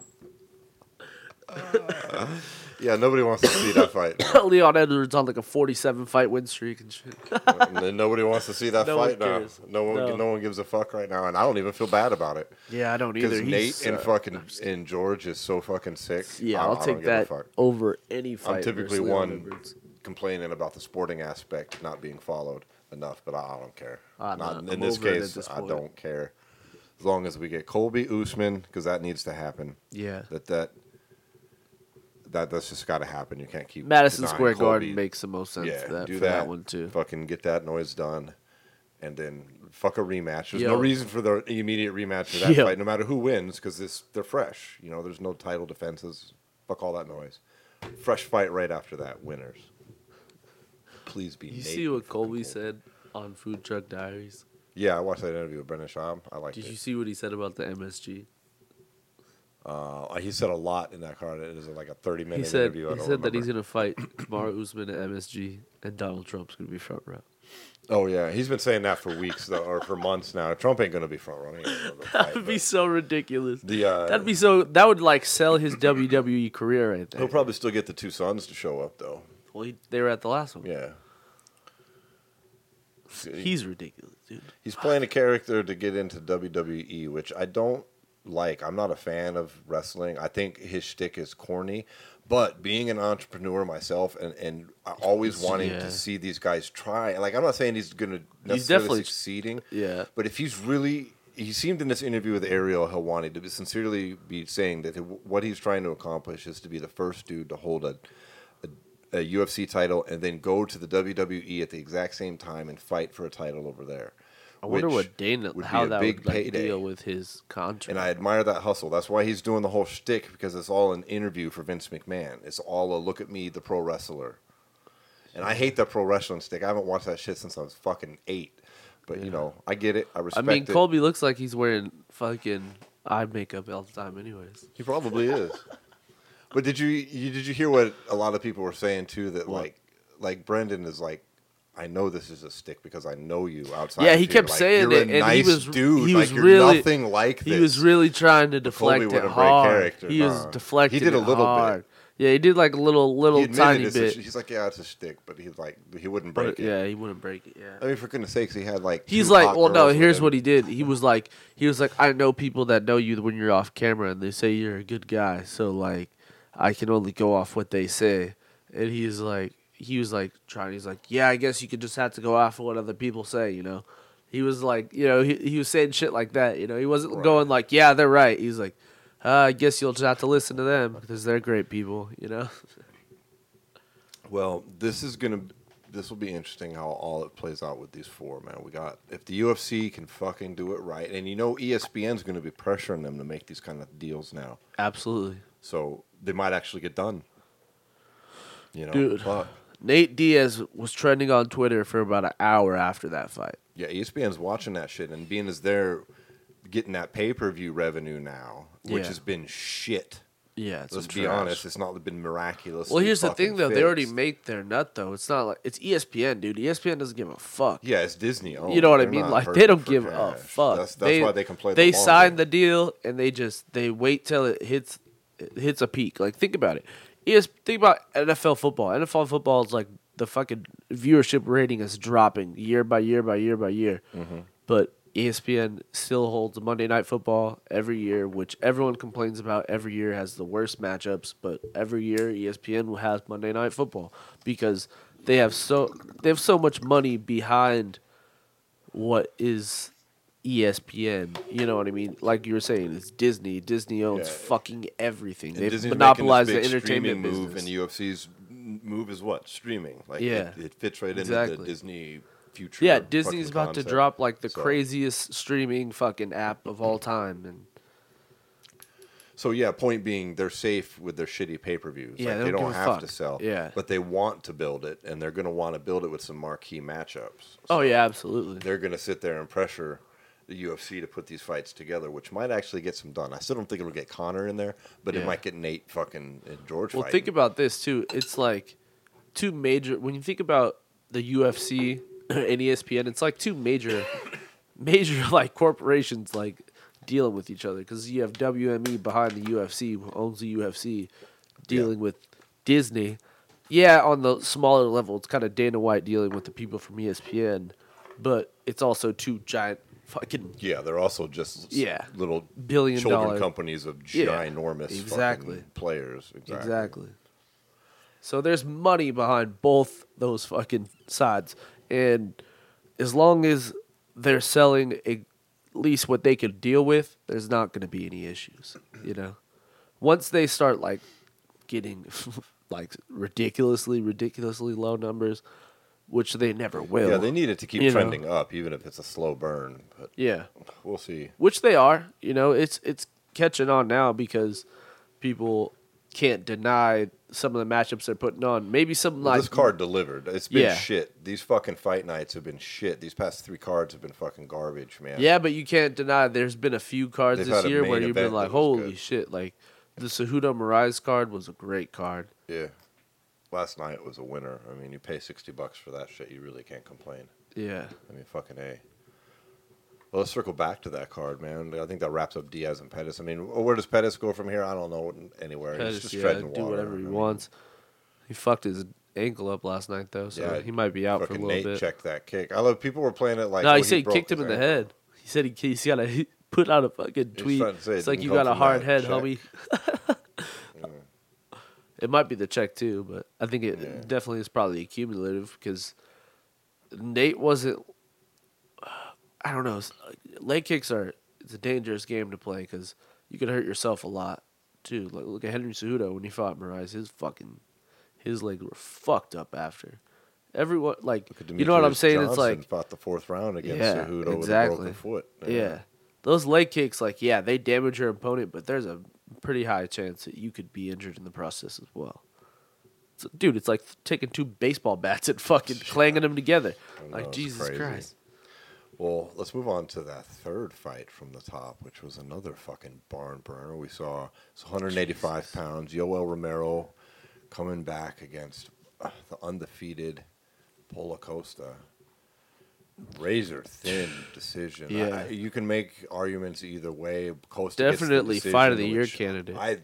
Yeah, nobody wants to see that fight. Leon Edwards on like a forty-seven fight win streak and shit. And then nobody wants to see that No one fight now. cares. No one, No. no. one gives a fuck right now, and I don't even feel bad about it Yeah, I don't because either. Nate He's, and uh, fucking and George is so fucking sick. Yeah, I, I'll I don't take give a that fuck. over any fight. I'm typically versus Leon one Edwards. complaining about the sporting aspect not being followed enough, but I, I don't care. Ah, not nah, in I'm this over it at case. this I point. don't care. As long as we get Colby Usman, because that needs to happen. Yeah. That that that that's just got to happen. You can't keep Madison denying Square Colby. Garden makes the most sense Yeah, for that, do for that. that one too. Fucking get that noise done, and then fuck a rematch. There's Yo. no reason for the immediate rematch of that Yo. fight, no matter who wins, because this they're fresh. You know, there's no title defenses. Fuck all that noise. Fresh fight right after that. Winners. Please be. You Nate see and what fucking Colby Colby. said on Food Truck Diaries? Yeah, I watched that interview with Brendan Schaub. I liked Did it. you see what he said about the M S G? Uh, he said a lot in that card. It was like a thirty minute He said interview. I he don't said that remember. he's gonna fight Kamaru Usman at M S G, and Donald Trump's gonna be front row. Oh yeah, he's been saying that for weeks though, or for months now. Trump ain't gonna be front running. That would be so ridiculous. The uh, That'd be so. That would like sell his W W E career right there. he'll probably still get the two sons to show up though. Well, he, they were at the last one. Yeah, He's ridiculous, dude. he's playing a character to get into W W E, which I don't like. I'm not a fan of wrestling. I think his shtick is corny. But being an entrepreneur myself, and, and I always wanting Yeah. to see these guys try. Like I'm not saying he's going to necessarily He's definitely- succeeding. Yeah. But if he's really, he seemed in this interview with Ariel Helwani to be sincerely be saying that what he's trying to accomplish is to be the first dude to hold a, a, a U F C title and then go to the W W E at the exact same time and fight for a title over there. I wonder which what Dana, would be how a that big would like, payday. deal with his contract. And I admire that hustle. That's why he's doing the whole shtick, because it's all an interview for Vince McMahon. It's all a look at me, the pro wrestler. And I hate that pro wrestling stick. I haven't watched that shit since I was fucking eight. But, you know, I get it. I I respect mean, it. Colby looks like he's wearing fucking eye makeup all the time, anyways. He probably is. But did you, you did you hear what a lot of people were saying too? That What? like like Brendan is like, I know this is a stick because I know you outside. Yeah, of he here. kept like, saying you're it, a and nice he was dude. he like was you're really nothing like this. he was really trying to deflect Colby it wouldn't break hard. character, He was nah. deflecting. He did a it little bit. hard. Yeah, he did like a little little he admitted tiny it's a bit. sh- he's like, yeah, it's a stick, but he's like, he wouldn't But, break it. yeah, he wouldn't break it. Yeah. I mean, for goodness sakes, he had like. He's two like, hot well, no. girls with Here's him. what he did. He was like, he was like, I know people that know you when you're off camera, and they say you're a good guy. So like, I can only go off what they say. And he's like, he was like trying. He's like, yeah, I guess you could just have to go off of what other people say. You know, he was like, you know, he he was saying shit like that. You know, he wasn't Right. going like, yeah, they're right. He's like, uh, I guess you'll just have to listen to them because they're great people. You know. Well, this is gonna. This will be interesting how all it plays out with these four, man. We got if the U F C can fucking do it right, and you know E S P N's going to be pressuring them to make these kind of deals now, Absolutely, so they might actually get done. You know, dude. but Nate Diaz was trending on Twitter for about an hour after that fight. yeah, E S P N's watching that shit, and being as they're getting that pay per view revenue now, which Yeah. has been shit. Yeah, it's Let's some be trash. honest, it's not been miraculous. Well, here's the thing, though. They already make their nut, though. It's not like it's E S P N, dude. E S P N doesn't give a fuck. Yeah, it's Disney owned. You know what I They're mean? not Like hurting they don't for give a cash. fuck. That's, that's they, why they can play. They the long sign game. the deal and they just they wait till it hits it hits a peak. Like think about it. E S think about N F L football. N F L football is like the fucking viewership rating is dropping year by year by year by year. Mm-hmm. But E S P N still holds Monday Night Football every year, which everyone complains about. Every year has the worst matchups, but every year E S P N has Monday Night Football because they have so they have so much money behind what is E S P N. You know what I mean? Like you were saying, it's Disney. Disney owns Yeah. fucking everything. And They've Disney's monopolized the making this big entertainment streaming move, business. and U F C's move is what streaming. Like Yeah. it, it fits right into Exactly. the Disney future. Yeah, Disney's fucking about concept. to drop like the So- craziest streaming fucking app of all time, and So yeah, point being, they're safe with their shitty pay per views. Yeah, like, they they don't don't give a have fuck. to sell. Yeah. but they want to build it, and they're going to want to build it with some marquee matchups. oh yeah, absolutely. They're going to sit there and pressure the U F C to put these fights together, which might actually get some done. I still don't think it'll get Connor in there, but Yeah. it might get Nate fucking and George. Well, fighting. think about this too. It's like two major. When you think about the U F C and E S P N, it's like two major, major like corporations like dealing with each other because you have W M E behind the U F C, who owns the U F C, dealing with Disney. Yeah, on the smaller level, it's kind of Dana White dealing with the people from E S P N, but it's also two giant fucking Yeah, they're also just s- Yeah. little billion children dollar companies of Yeah, ginormous exactly. fucking players. Exactly. Exactly. So there's money behind both those fucking sides. And as long as they're selling at least what they could deal with, there's not going to be any issues, you know? Once they start like getting like ridiculously ridiculously low numbers, which they never will. Yeah, they need it to keep you know. trending up, even if it's a slow burn. But Yeah. we'll see. Which they are, you know, it's it's catching on now because people can't deny some of the matchups they're putting on. Maybe some Well, like this card delivered. It's been Yeah. shit. These fucking fight nights have been shit. These past three cards have been fucking garbage, man. Yeah, but you can't deny there's been a few cards They've this had a year main where you've been event like, that was holy good. shit, like the Cejudo Moraes card was a great card. Yeah. Last night was a winner. I mean, you pay sixty bucks for that shit, you really can't complain. Yeah. I mean, fucking A. Well, let's circle back to that card, man. I think that wraps up Diaz and Pettis. I mean, where does Pettis go from here? I don't know. Anywhere. He's Pettis, just yeah, treading do water. whatever he I mean, wants. He fucked his ankle up last night though, so Yeah, he might be out for a Fucking little Nate bit. checked that kick. I love people were playing it like. no, when he said he broke kicked him his in the ankle. head. He said he he's got to put out a fucking He's tweet. trying to say it It's like didn't you come got a from hard that head, check. homie. It might be the check too, but I think it Yeah. definitely is probably cumulative because Nate wasn't. I don't know. Leg kicks are it's a dangerous game to play because you can hurt yourself a lot too. Like look at Henry Cejudo when he fought Moraes, his fucking his legs were fucked up after. Everyone like Look at you know what I'm Demetrius saying? Johnson it's like fought the fourth round against Yeah, Cejudo exactly. with a broken foot. yeah. Those leg kicks, like, yeah, they damage your opponent, but there's a pretty high chance that you could be injured in the process as well. So, dude, it's like taking two baseball bats and fucking clanging them together. I know, Like, it's Jesus crazy. Christ. Well, let's move on to that third fight from the top, which was another fucking barn burner. We saw it's one hundred eighty-five pounds. Yoel Romero coming back against uh, the undefeated Paulo Costa, razor thin decision. Yeah. I, you can make arguments either way. Costa gets the Definitely decision, fight of the year which candidate. I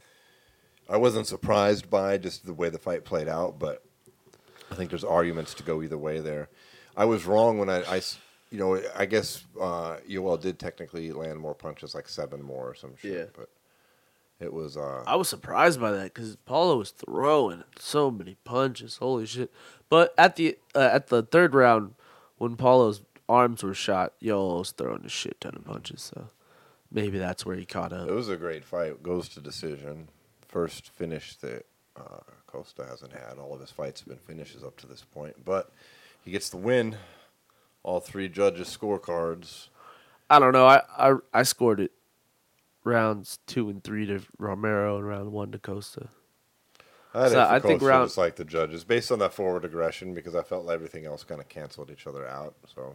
I wasn't surprised by just the way the fight played out, but I think there's arguments to go either way there. I was wrong when I, I s- you know, I guess uh, Yoel did technically land more punches, like seven more or some shit, Yeah. but it was. Uh, I was surprised by that because Paulo was throwing so many punches. Holy shit! But at the uh, at the third round, when Paulo's arms were shot, Yoel was throwing a shit ton of punches. So maybe that's where he caught up. It was a great fight. Goes to decision. First finish that uh, Costa hasn't had. All of his fights have been finishes up to this point, but he gets the win. All three judges' scorecards. I don't know. I, I I scored it rounds two and three to Romero and round one to Costa. I, had So it for I think Costa, round- just like the judges, based on that forward aggression, because I felt like everything else kind of canceled each other out. So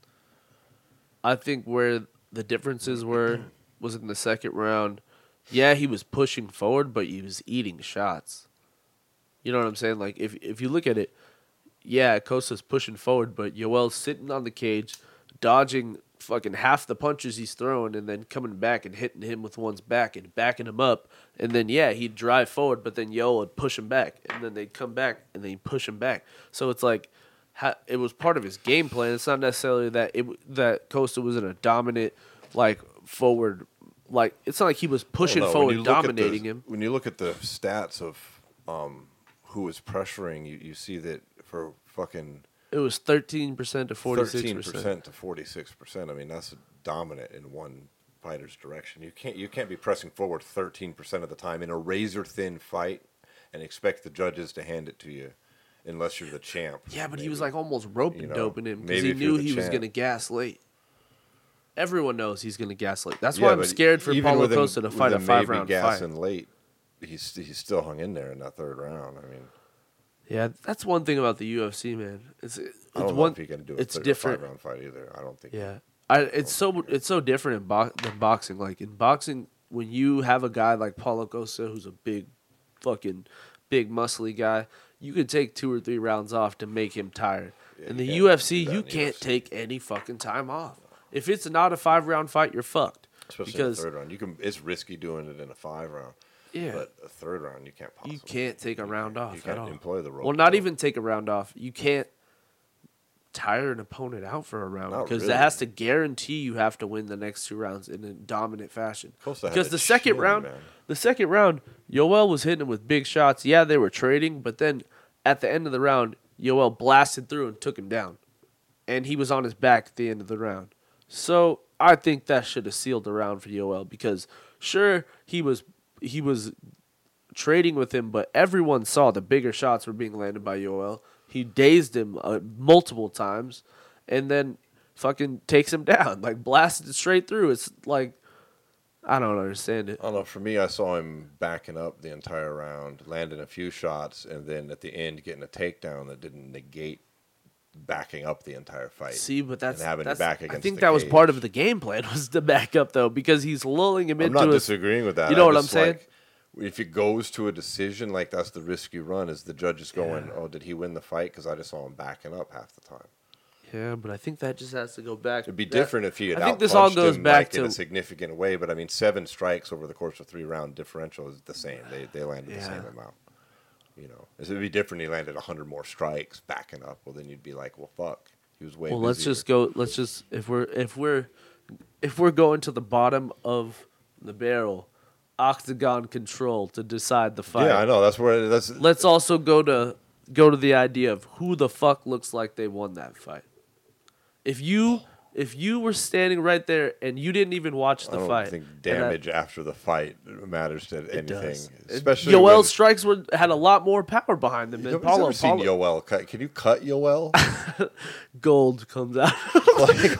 I think where the differences were was in the second round. Yeah, he was pushing forward, but he was eating shots. You know what I'm saying? Like if if you look at it, yeah, Costa's pushing forward, but Yoel's sitting on the cage, dodging fucking half the punches he's throwing, and then coming back and hitting him with one's back and backing him up. And then yeah, he'd drive forward, but then Yoel would push him back, and then they'd come back and they'd push him back. So it's like ha- it was part of his game plan. It's not necessarily that it that Costa was in a dominant like forward. Like it's not like he was pushing I don't know, when forward, you look at the- dominating him. When you look at the stats of um, who was pressuring, you, you see that for fucking It was thirteen percent to forty six thirteen percent. percent to forty-six percent. I mean, that's dominant in one fighter's direction. You can't you can't be pressing forward thirteen percent of the time in a razor thin fight and expect the judges to hand it to you, unless you're the champ. Yeah, but he maybe. was like almost roping You know, doping him because maybe he if you're knew the he was champ. going to gas late. Everyone knows he's going to gas late. That's Yeah, why I'm but scared for even Paulo with him- Costa to with fight a him five maybe round fight. gassing late, he's he's still hung in there in that third round. I mean, Yeah, that's one thing about the U F C, man. It's it's I don't know one. if he can do a it's third, different. five round fight either. I don't think. Yeah, I, it's so it's so different in bo- than boxing. Like in boxing, when you have a guy like Paulo Costa, who's a big, fucking, big muscly guy, you could take two or three rounds off to make him tired. Yeah, in you the can't U F C, do that you in the can't U F C. take any fucking time off. If it's not a five round fight, you're fucked. Especially because in the third round, you can. It's risky doing it in a five round. Yeah. But a third round, you can't possibly. you can't take a round off You at can't all. employ the rope. Well, not even take a round off. You can't tire an opponent out for a round Not because really. that has to guarantee you have to win the next two rounds in a dominant fashion. Costa had Because a the second chin, round, man. the second round, Yoel was hitting him with big shots. Yeah, they were trading, but then at the end of the round, Yoel blasted through and took him down, and he was on his back at the end of the round. So I think that should have sealed the round for Yoel because sure he was he was trading with him, but everyone saw the bigger shots were being landed by Yoel. He dazed him uh, multiple times, and then fucking takes him down, like blasted it straight through. It's like I don't understand it. I don't know. For me, I saw him backing up the entire round, landing a few shots, and then at the end getting a takedown that didn't negate backing up the entire fight. See, but that's and having that's. to back I against think the that was part cage. of the game plan was to back up though, because he's lulling him I'm into not a, disagreeing with that. You know I what I'm just saying? like, if it goes to a decision, like that's the risk you run. Is the judges going, Yeah. "Oh, did he win the fight?" Because I just saw him backing up half the time. Yeah, but I think that just has to go back. It'd be that- different if he had I think this all outpunched goes him, back like, in to a significant way. But I mean, seven strikes over the course of three round differential is the same. They they landed the Yeah. same amount. You know, it would be different. If he landed a hundred more strikes backing up. Well, then you'd be like, "Well, fuck." He was way. Well, let's busier. just go. Let's just if we're if we're if we're going to the bottom of the barrel, octagon control to decide the fight. Yeah, I know. That's where that's. Let's also go to go to the idea of who the fuck looks like they won that fight. If you if you were standing right there and you didn't even watch I the don't fight, think and I- damage after the fight matters to it anything. does. Especially Yoel's when, strikes were had a lot more power behind them than Nobody's Paulo. ever seen Paulo Yoel cut. Can you cut Yoel? Gold comes out. Like,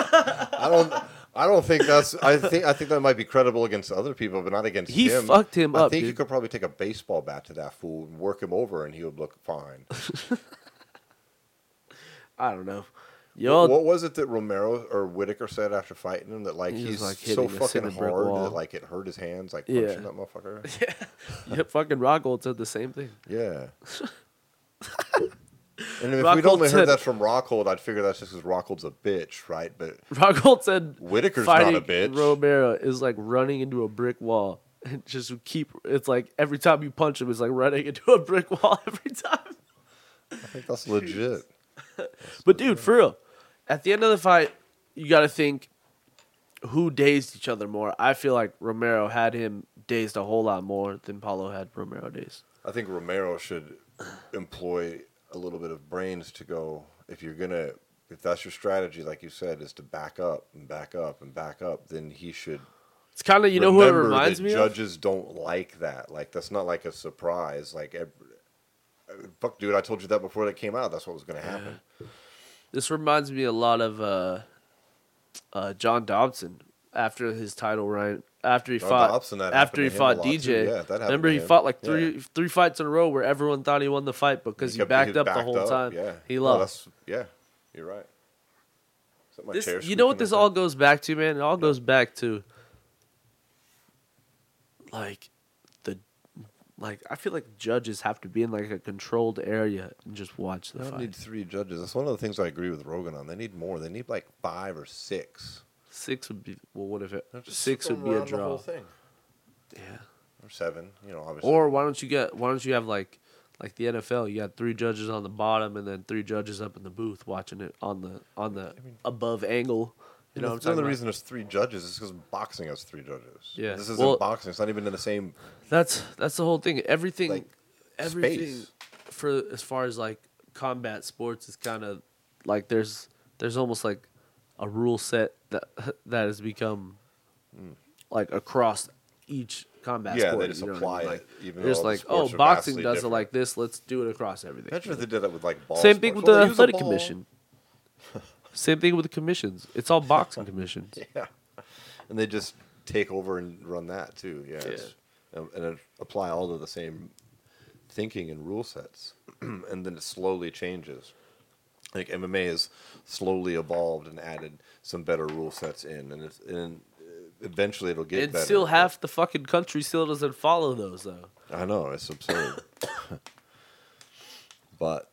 I don't. I don't think that's. I think. I think that might be credible against other people, but not against He him. fucked him I up, think you dude. could probably take a baseball bat to that fool and work him over, and he would look fine. I don't know. Yoel, What was it that Romero or Whitaker said after fighting him? That like He was, he's like, so hitting a fucking cinder brick hard wall. that like it hurt his hands, like Yeah. punching that motherfucker. yeah, fucking Rockhold said the same thing. Yeah. And if we'd Rockhold only said, heard that from Rockhold, I'd figure that's just because Rockhold's a bitch, right? But Rockhold said Whitaker's fighting not a bitch. Romero is like running into a brick wall. And just keep it's like every time you punch him, it's like running into a brick wall every time. I think that's legit. But dude, for real, at the end of the fight, you got to think who dazed each other more. I feel like Romero had him dazed a whole lot more than Paulo had Romero dazed. I think Romero should employ a little bit of brains to go, if you're going to, if that's your strategy, like you said, is to back up and back up and back up, then he should. It's kind of, you know who it remember reminds that me of? judges don't like that. Like, that's not like a surprise. Like, ev- fuck, dude, I told you that before that came out. That's what was going to happen. This reminds me a lot of uh, uh, John Dobson after his title reign. After he John fought, Dobson, that after he happened to him a fought lot, D J. too. Yeah, that happened Remember, to he him. fought like three Yeah. three fights in a row where everyone thought he won the fight because he, kept- backed was up the backed whole up, time. Yeah. He No, lost. that's, yeah, you're right. Is that my This, chair you know what squeaking this like all that? goes back to, man? It all goes back to like the like I feel like judges have to be in like a controlled area and just watch the They don't fight. need three judges. That's one of the things I agree with Rogan on. They need more. They need like five or six. Six would be well. What if it They'll just six throw would be a around the whole draw? thing. Yeah. Or seven, you know, obviously. Or why don't you get why don't you have like like the N F L? You got three judges on the bottom and then three judges up in the booth watching it on the on the above angle. You know what I'm the talking only about? reason there's three judges is because boxing has three judges. Yeah. This isn't Well- boxing. It's not even in the same. That's that's the whole thing. Everything, Like, everything space. for as far as like combat sports is kind of like there's there's almost like a rule set that that has become like across each combat Hmm. Yeah, sport. they just you know what apply I mean? it, Like, even there's though the like, sports oh, are boxing vastly does it different. like this. Let's do it across everything. Imagine if they did that with like ball. Same thing with sports. Well, the they use a athletic ball. commission. Same thing with the commissions. It's all boxing commissions. Yeah, and they just take over and run that too. Yeah, it's- and, and it apply all of the same thinking and rule sets, and then it slowly changes. Like M M A has slowly evolved and added some better rule sets in, and it's and eventually it'll get And better. still half the fucking country still doesn't follow those though. I know, it's absurd. But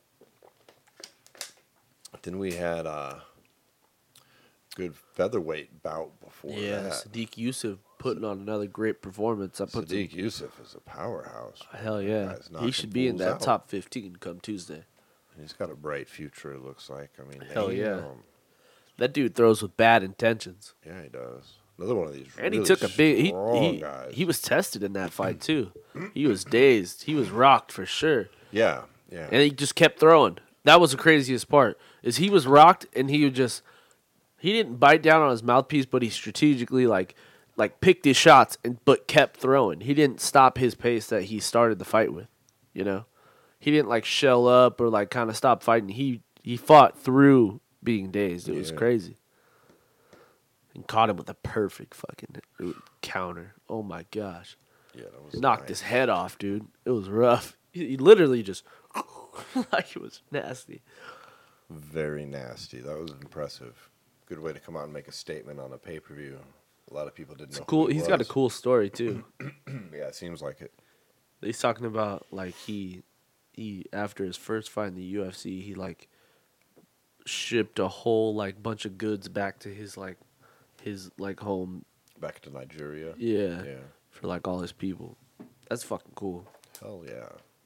then we had a good featherweight bout before Yeah, that. Sadiq Yusuf putting on another great performance. I put Sadiq Yusuf is a powerhouse. some, hell yeah, Guy's he knocking should be in fools that out. top fifteen come Tuesday. He's got a bright future, it looks like. I mean, Hell yeah. damn. That dude throws with bad intentions, Yeah, he does. Another one of these and really he took a big. He strong he, guys. he was tested in that fight too. He was dazed. He was rocked for sure, yeah, yeah. and he just kept throwing. That was the craziest part. Is he was rocked, and he would just he didn't bite down on his mouthpiece, but he strategically like like picked his shots and but kept throwing. He didn't stop his pace that he started the fight with. You know, he didn't like shell up or like kind of stop fighting. He he fought through being dazed. It was Yeah. crazy. And caught him with a perfect fucking counter. Oh my gosh. yeah, that was Knocked nice. his head off, dude. It was rough. He, he literally just like it was nasty. Very nasty. That was impressive. Good way to come out and make a statement on a pay per view. A lot of people didn't It's know. cool. Who he He's got a was. cool story too. Yeah, it seems like it. He's talking about like he he after his first fight in the U F C, he like shipped a whole like bunch of goods back to his like his like home. Back to Nigeria. Yeah. Yeah. For like all his people. That's fucking cool. Hell yeah.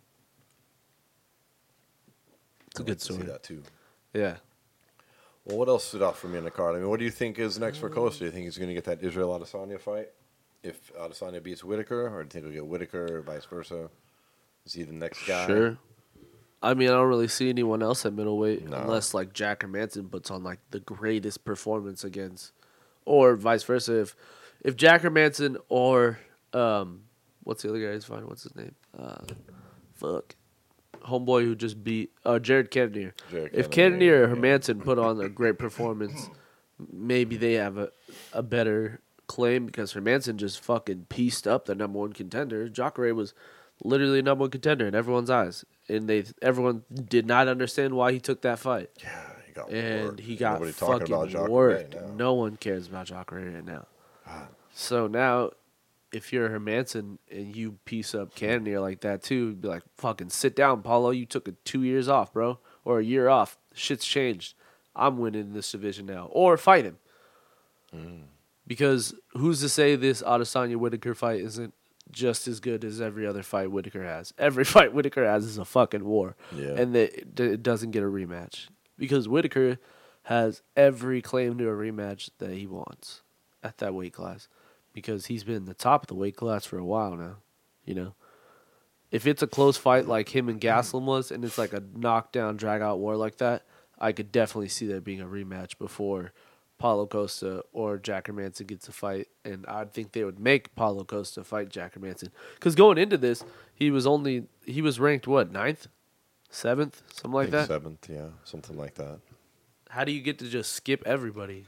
It's a I'd good like to see story. that too. Yeah. Well, what else stood out for me in the card? I mean, what do you think is next for Costa? Do you think he's going to get that Israel Adesanya fight? If Adesanya beats Whitaker, or do you think he'll get Whitaker, or vice versa? Is he the next guy? Sure. I mean, I don't really see anyone else at middleweight No. unless like Jack or Manson puts on like the greatest performance against, or vice versa. If if Jack or Manson or um, what's the other guy's fighting? What's his name? Uh, fuck, homeboy who just beat uh Jared Cannonier. Jared If Cannonier, Cannonier or yeah. Manson put on a great performance, maybe they have a a better claim because Hermanson just fucking pieced up the number one contender. Jacare was literally number one contender in everyone's eyes, and they everyone did not understand why he took that fight, Yeah, he got and worked. he got Nobody talking about fucking Jacare worked. now. No one cares about Jacare right now. So now, if you're Hermanson and you piece up Cannonier like that too, be like, fucking sit down, Paulo. You took a two years off, bro. or a year off. Shit's changed. I'm winning this division now, or fight him. Mm. Because who's to say this Adesanya Whitaker fight isn't just as good as every other fight Whitaker has? Every fight Whitaker has is a fucking war, Yeah. and that it doesn't get a rematch because Whitaker has every claim to a rematch that he wants at that weight class, because he's been the top of the weight class for a while now. You know, if it's a close fight like him and Gaslam was, and it's like a knockdown, drag out war like that, I could definitely see there being a rematch before Paulo Costa or Jack Hermanson gets a fight, and I'd think they would make Paulo Costa fight Jack Hermanson, because going into this, he was only he was ranked what, ninth, seventh, something I like think that. seventh, yeah, something like that. How do you get to just skip everybody?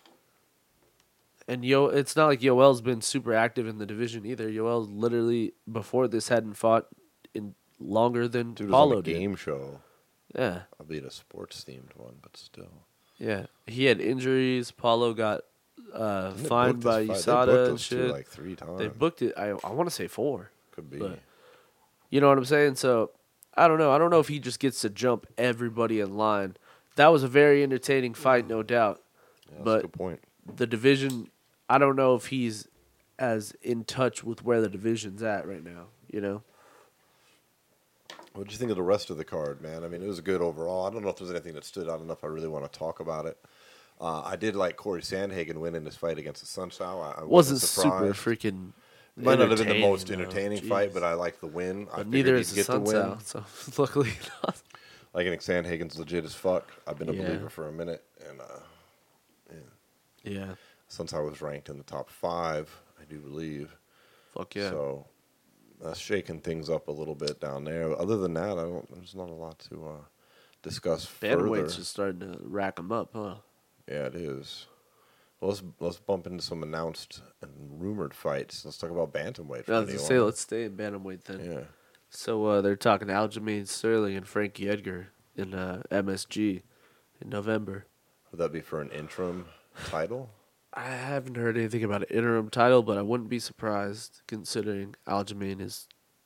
And Yo, it's not like Yoel's been super active in the division either. Yoel literally before this hadn't fought in longer than Dude was on Paulo a did. game show, Yeah, albeit a sports themed one, but still. yeah. He had injuries. Paulo got uh, Didn't they fined book by this fight? They U S A D A booked and those two shit. like three times. They booked it. I I want to say four. Could be. but- You know what I'm saying? So I don't know. I don't know if he just gets to jump everybody in line. That was a very entertaining fight, no doubt. Yeah, that's but- a good point. The division, I don't know if he's as in touch with where the division's at right now. You know? What did you think of the rest of the card, man? I mean, it was good overall. I don't know if there's anything that stood out enough. I really want to talk about it. Uh, I did like Corey Sandhagen winning this fight against the Sunshine. I, I Wasn't wasn't super surprised. freaking. Might not have been the most though. entertaining Jeez. fight, but I like the win. I But figured neither he'd is the get the Sun win. South, so luckily not. Like, I think Sandhagen's legit as fuck. I've been a Yeah. believer for a minute, and uh, Yeah. since I was ranked in the top five, I do believe. Fuck yeah. So that's shaking things up a little bit down there. Other than that, I don't. There's not a lot to uh, discuss further. Bantamweight's just starting to rack them up, huh? Yeah, it is. Well, let's let's bump into some announced and rumored fights. Let's talk about bantamweight. I was from gonna the say, on. let's stay in bantamweight then. Yeah. So uh, they're talking Aljamain Sterling and Frankie Edgar in uh, M S G in November. Would that be for an interim title? I haven't heard anything about an interim title, but I wouldn't be surprised considering Aljamain has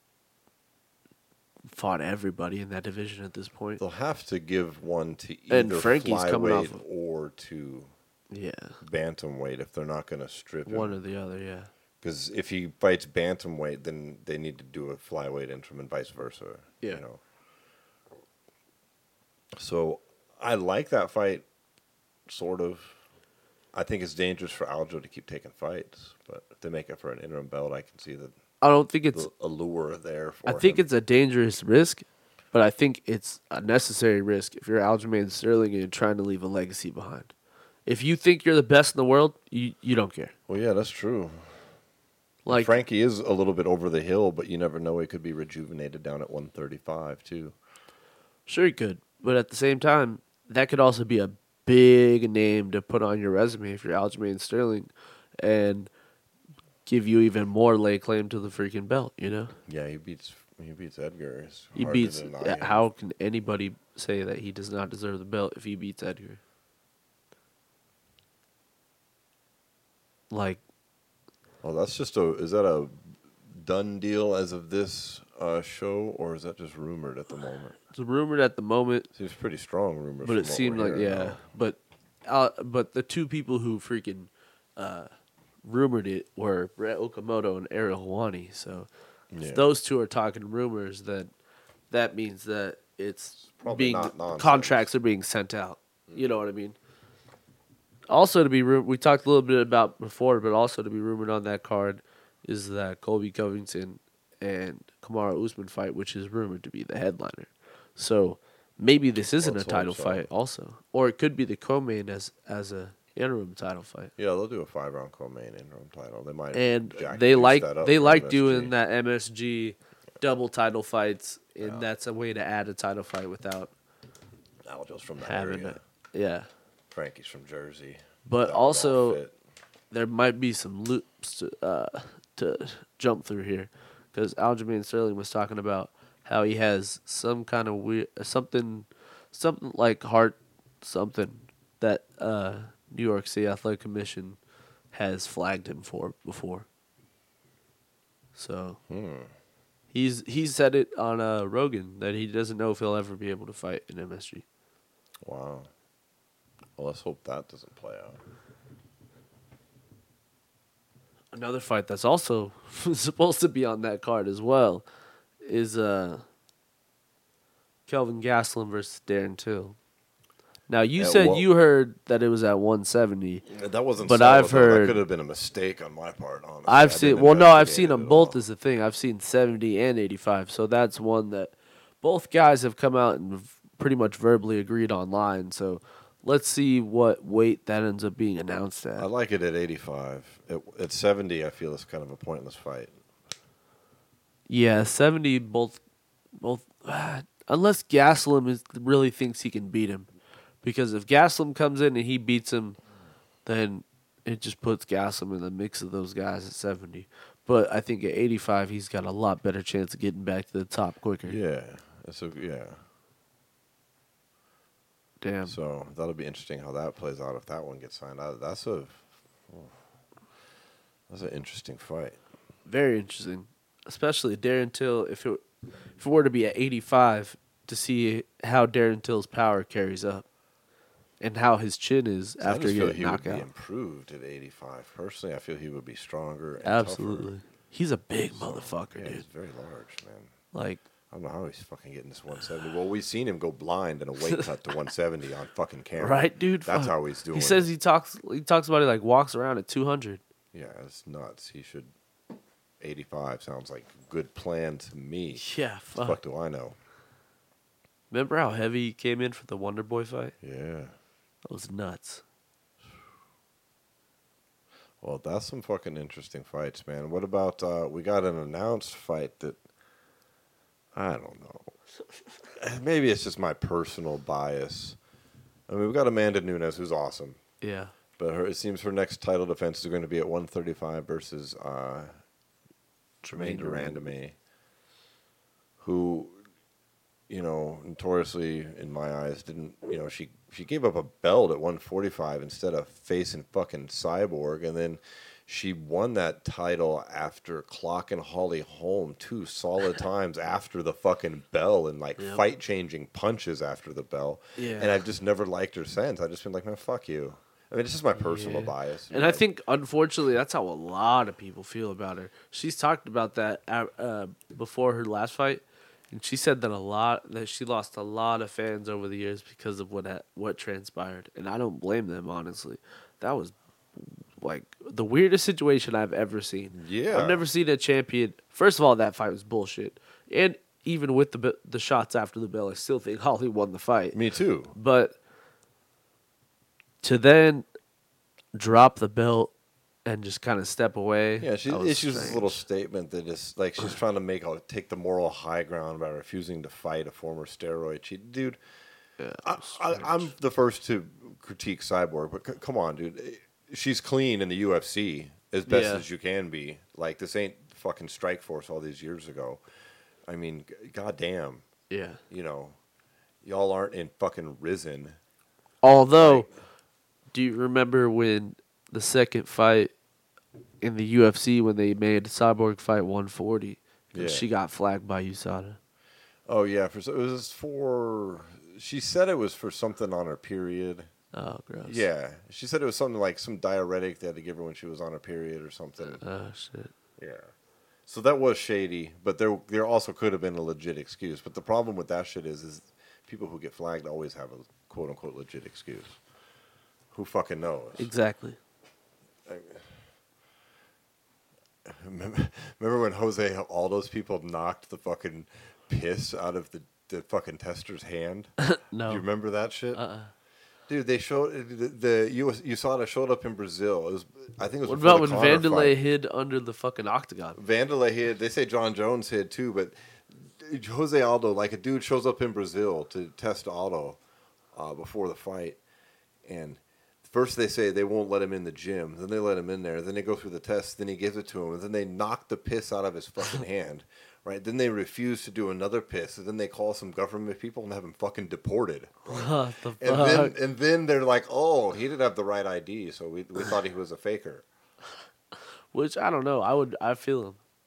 fought everybody in that division at this point. They'll have to give one to And either Frankie's coming off flyweight of- or to Yeah, bantamweight if they're not going to strip him. one or the other. Yeah, Because if he fights bantamweight, then they need to do a flyweight interim and vice versa. Yeah. You know. So I like that fight, sort of. I think it's dangerous for Aljo to keep taking fights, but if they make it for an interim belt, I can see the, I don't think it's. the allure there for I think him. it's a dangerous risk, but I think it's a necessary risk if you're Aljamain Sterling and you're trying to leave a legacy behind. If you think you're the best in the world, you you don't care. Well, yeah, that's true. Like Frankie is a little bit over the hill, but you never know. He could be rejuvenated down at one thirty-five, too. Sure, you could, but at the same time, that could also be a big name to put on your resume if you're Aljamain Sterling, and give you even more lay claim to the freaking belt. You know, Yeah, he beats he beats Edgar. It's he hard to beats. deny him. How can anybody say that he does not deserve the belt if he beats Edgar? Like, Oh, that's just a. Is that a done deal as of this uh, show, or is that just rumored at the moment? it's rumored at the moment, Seems pretty strong rumors. but from it what seemed we're like hearing yeah. now. But, uh, but the two people who freaking uh, rumored it were Brett Okamoto and Ariel Hawani. So Yeah. if those two are talking rumors, then that means that it's Probably being not nonsense. contracts are being sent out. You know what I mean? Also, to be ru- we talked a little bit about before, but also to be rumored on that card is that Colby Covington and Kamaru Usman fight, which is rumored to be the headliner. So maybe this isn't Let's a title hope so. fight, also, or it could be the co-main as as a interim title fight. Yeah, they'll do a five round co-main interim title. They might. And jack they juice like that up they for like M S G. doing that M S G double title fights, and Yeah. that's a way to add a title fight without Aljo's from that having area. it. Yeah. Frankie's from Jersey. But That would all also, fit. there might be some loops to uh, to jump through here, because Aljamain Sterling was talking about how he has some kind of weird something, something like heart something that uh, New York City Athletic Commission has flagged him for before. So Hmm. He's he said it on uh, Rogan that he doesn't know if he'll ever be able to fight in M S G. Wow. Well, let's hope that doesn't play out. Another fight that's also supposed to be on that card as well is uh, Kelvin Gastelum versus Darren Till. Now, you At said what- you heard that it was at one seventy. That wasn't. But solid, I've though. heard- that could have been a mistake on my part. Honestly, I've I seen didn't well, no, I've investigate seen it them at both all. as a thing. I've seen seventy and eighty-five, so that's one that both guys have come out and v- pretty much verbally agreed online. So let's see what weight that ends up being announced I at. like it at eighty-five. At, at seventy, I feel it's kind of a pointless fight. Yeah, seventy both both unless Gastelum is, really thinks he can beat him. Because if Gastelum comes in and he beats him, then it just puts Gastelum in the mix of those guys at seventy. But I think at eighty-five, he's got a lot better chance of getting back to the top quicker. Yeah. That's a, yeah. Damn. So that'll be interesting how that plays out if that one gets signed out. That's a oh, that's an interesting fight. Very interesting. Especially Darren Till, if it, if it were to be at eighty-five, to see how Darren Till's power carries up. And how his chin is I after just feel getting he would knocked be out. improved at eighty-five. Personally, I feel he would be stronger. And Absolutely. tougher. He's a big So, motherfucker, yeah, dude. he's very large, man. Like, I don't know how he's fucking getting this one seventy. Well, we've seen him go blind in a weight cut to one seventy on fucking camera. right, dude? That's Fuck. how he's doing He says it. he talks he talks about it like walks around at two hundred. Yeah, it's nuts. He should. eighty-five sounds like a good plan to me. Yeah, What fuck. the fuck do I know? Remember how heavy he came in for the Wonder Boy fight? Yeah. That was nuts. Well, that's some fucking interesting fights, man. What about uh, we got an announced fight that I don't know. Maybe it's just my personal bias. I mean, we've got Amanda Nunes, who's awesome, Yeah. but her, it seems her next title defense is going to be at one thirty-five versus uh, Tremaine Durandame, who, you know, notoriously in my eyes didn't, you know, she she gave up a belt at one forty-five instead of facing fucking Cyborg, and then she won that title after clocking Holly Holm two solid times after the fucking bell and like Yep. fight changing punches after the bell. Yeah. And I've just never liked her since. I've just been like, man, fuck you. I mean, it's just my personal Yeah. bias. And I think, unfortunately, that's how a lot of people feel about her. She's talked about that uh, uh, before her last fight, and she said that a lot that she lost a lot of fans over the years because of what ha- what transpired. And I don't blame them, honestly. That was like the weirdest situation I've ever seen. Yeah. I've never seen a champion. First of all, that fight was bullshit, and even with the be- the shots after the bell, I still think Holly won the fight. Me too. But to then drop the belt and just kind of step away. Yeah, she that was issues this little strange. statement that is like she's trying to make a, take the moral high ground by refusing to fight a former steroid cheat. Dude, Yeah, it I, was I, strange. I'm the first to critique Cyborg, but c- come on, dude. She's clean in the U F C as best Yeah. as you can be. Like, this ain't fucking Strikeforce all these years ago. I mean, g- goddamn, Yeah. you know, y'all aren't in fucking Risen. Although, Like- do you remember when the second fight in the U F C when they made Cyborg fight one forty and Yeah. she got flagged by U S A D A? Oh yeah, for so- it was for. She said it was for something on her period. Oh, gross. Yeah, she said it was something like some diuretic they had to give her when she was on her period or something. Oh, shit. Yeah, so that was shady, but there there also could have been a legit excuse. But the problem with that shit is, is people who get flagged always have a quote unquote legit excuse. Who fucking knows? Exactly. Remember, remember when Jose Aldo's people knocked the fucking piss out of the, the fucking tester's hand? No. Do you remember that shit? Uh-uh. Dude, they showed the, the U S, U S A D A showed up in Brazil. It was, I think it was. What before about the when Conor Vanderlei fight. hid under the fucking octagon? Vanderlei hid. They say John Jones hid too, but Jose Aldo, like a dude, shows up in Brazil to test Aldo uh, before the fight, and first they say they won't let him in the gym. Then they let him in there. Then they go through the test. Then he gives it to him, and then they knock the piss out of his fucking hand. Right? Then they refuse to do another piss, and then they call some government people and have him fucking deported. What the fuck? And then, and then they're like, "Oh, he didn't have the right I D, so we we thought he was a faker." Which I don't know. I would. I feel him.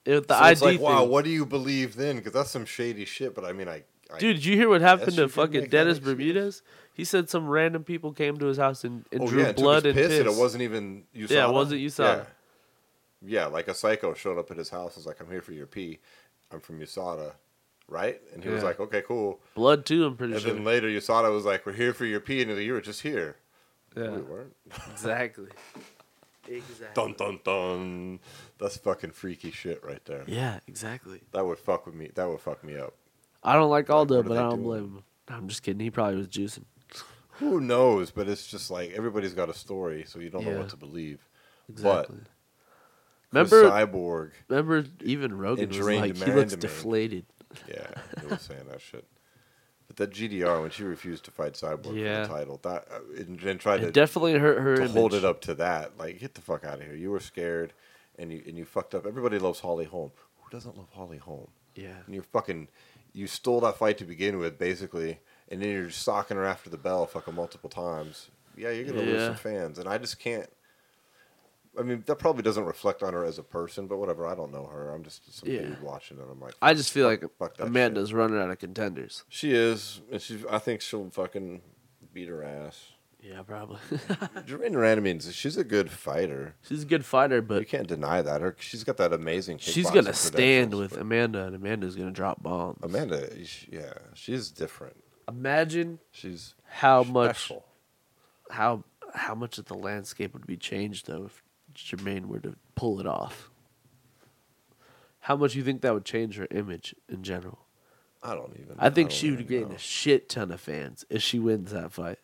It, the so I D it's like, thing. wow, what do you believe then? Because that's some shady shit. But I mean, I, I Dude, did you hear what happened guess to you could fucking make that Dennis excuse. Bermudez? He said some random people came to his house and, and oh drew yeah, and blood took his and piss, piss. and it wasn't even U S A D A. Yeah, it wasn't U S A D A. Yeah. Yeah, like a psycho showed up at his house. Was like, I'm here for your pee. I'm from U S A D A, right? And he was Yeah. like, okay, cool. Blood too, I'm pretty And sure. then later, U S A D A was like, we're here for your pee, and you were just here. Yeah, We weren't. exactly. Exactly. Dun dun dun. That's fucking freaky shit right there. Yeah, exactly. That would fuck with me. That would fuck me up. I don't like Like, Aldo, what are but they I don't doing? blame him. I'm just kidding. He probably was juicing. Who knows? But it's just like everybody's got a story, so you don't know Yeah. what to believe. Exactly. But remember, Cyborg, remember, even Rogan It was drained like, he Miranda looks Man. deflated. yeah, he was saying that shit. But that G D R when she refused to fight Cyborg Yeah. for the title, that uh, and, and tried It to, definitely hurt her to image. hold it up to that, like get the fuck out of here. You were scared, and you and you fucked up. Everybody loves Holly Holm. Who doesn't love Holly Holm? Yeah. And you fucking, you stole that fight to begin with, basically, and then you're stalking her after the bell fucking multiple times. Yeah, you're gonna lose Yeah. some fans, and I just can't. I mean, that probably doesn't reflect on her as a person, but whatever. I don't know her. I'm just some Yeah. dude watching it. I'm like, I just feel fuck- like fuck that Amanda's shit. running out of contenders. She is, and she. I think she'll fucking beat her ass. Yeah, probably. Jermaine Durand means she's a good fighter. She's a good fighter, You but can't deny that. Her, she's got that amazing. she's kickboxing gonna stand credentials, with but Amanda, and Amanda's gonna drop bombs. Amanda. Yeah, she's different. Imagine She's how much special. how how much of the landscape would be changed though if Jermaine were to pull it off. How much you think that would change her image in general? I don't even. I think don't she would even gain know. a shit ton of fans if she wins that fight.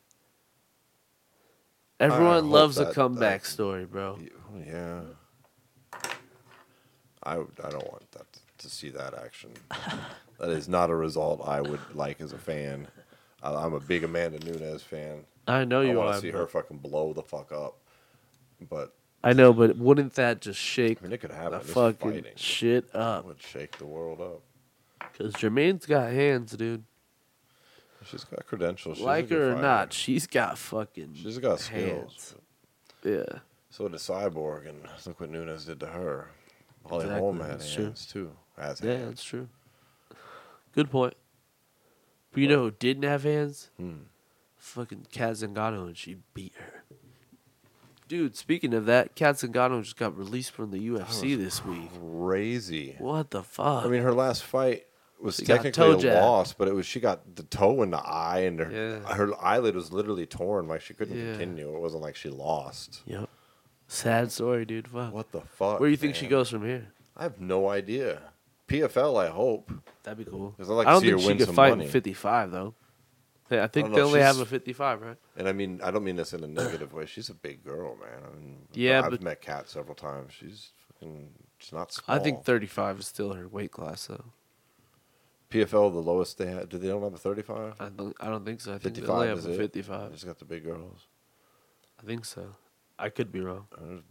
I Everyone hope loves a that- comeback that- story, bro. Yeah. I, I don't want that to see that action. That is not a result I would like as a fan. I, I'm a big Amanda Nunes fan. I know I you want are. to see but- her fucking blow the fuck up. But I know, but wouldn't that just shake I mean, it could happen. the It's fucking fighting. shit It up? would shake the world up. Because Jermaine's got hands, dude. She's got credentials. She's a like good her or fighter. not, she's got fucking. She's got skills. hands. Yeah. So did Cyborg, and look what Nunes did to her. Holly Exactly, Holm had that's true. hands too. Has Yeah, hands. that's true. Good point. But you know who didn't have hands? Hmm. Fucking Kat Zingano, and she beat her. Dude, speaking of that, Kat Zingano just got released from the U F C was this week. Crazy. What the fuck? I mean, her last fight was She got technically toe a jab. loss, but it was she got the toe in the eye, and her Yeah. her eyelid was literally torn. Like she couldn't Yeah. continue. It wasn't like she lost. Yep. Sad story, dude. Fuck. What the fuck? Where do you think she man? goes from here? I have no idea. P F L, I hope. That'd be cool. 'Cause I'd like I to don't see her think she win could some fight money. in fifty-five though. Yeah, I think don't they know, only have she's- a fifty-five, right? And I mean, I don't mean this in a negative way. She's a big girl, man. I mean, Yeah, I've but- met Kat several times. She's fucking. She's not small. I think thirty-five is still her weight class, though. P F L the lowest they have. Do they don't have a thirty-five? I don't. I don't think so. I think they fifty-five only have is a it? fifty-five. Just got the big girls. I think so. I could be wrong.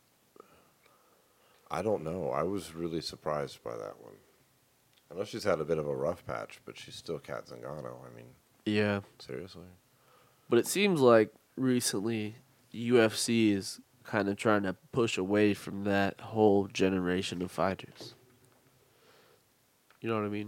I don't know. I was really surprised by that one. I know she's had a bit of a rough patch, but she's still Kat Zingano. I mean, Yeah, seriously. but it seems like recently U F C is kind of trying to push away from that whole generation of fighters. You know what I mean?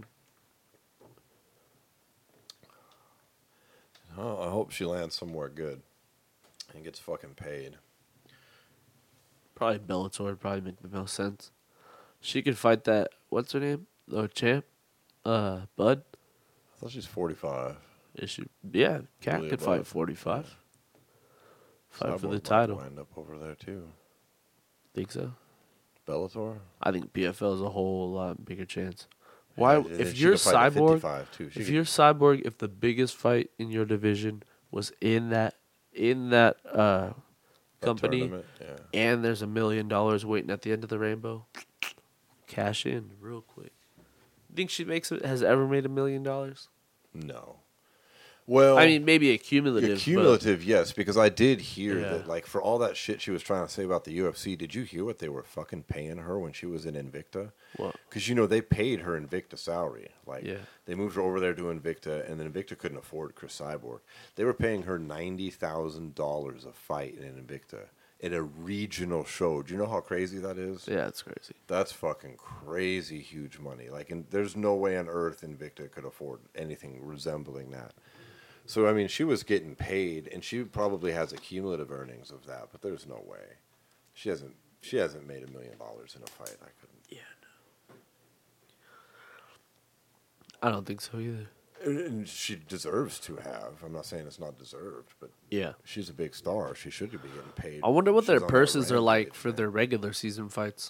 Oh, I hope she lands somewhere good and gets fucking paid. Probably Bellator would probably make the most sense. She could fight that. What's her name? The champ, uh, Bud. I thought she's forty-five. Is she? Yeah, Cat Julia could Budd. fight forty-five. Fight for Cyborg the might title. Wind up over there too. Think so? Bellator. I think P F L is a whole lot bigger chance. Why? Yeah, if she you're could fight at Cyborg, fifty-five too. She if could- you're Cyborg, if the biggest fight in your division was in that in that uh, that company, tournament, yeah. and there's a million dollars waiting at the end of the rainbow, cash in real quick. Think she makes it? Has ever made a million dollars? No. Well, I mean, maybe a cumulative. but- cumulative, yes, because I did hear Yeah. that, like, for all that shit she was trying to say about the U F C, did you hear what they were fucking paying her when she was in Invicta? What? Because, you know, they paid her Invicta salary. Like, Yeah. they moved her over there to Invicta, and then Invicta couldn't afford Chris Cyborg. They were paying her ninety thousand dollars a fight in Invicta. at a regional show. Do you know how crazy that is? Yeah, it's crazy. That's fucking crazy huge money. Like, and there's no way on earth Invicta could afford anything resembling that. So, I mean, she was getting paid, and she probably has a cumulative earnings of that, but there's no way. She hasn't She hasn't made a million dollars in a fight. I couldn't. Yeah, no. I don't think so either. And she deserves to have. I'm not saying it's not deserved, but Yeah. she's a big star. She should be getting paid. I wonder what She's their on that purses are like rampage, for man. their regular season fights.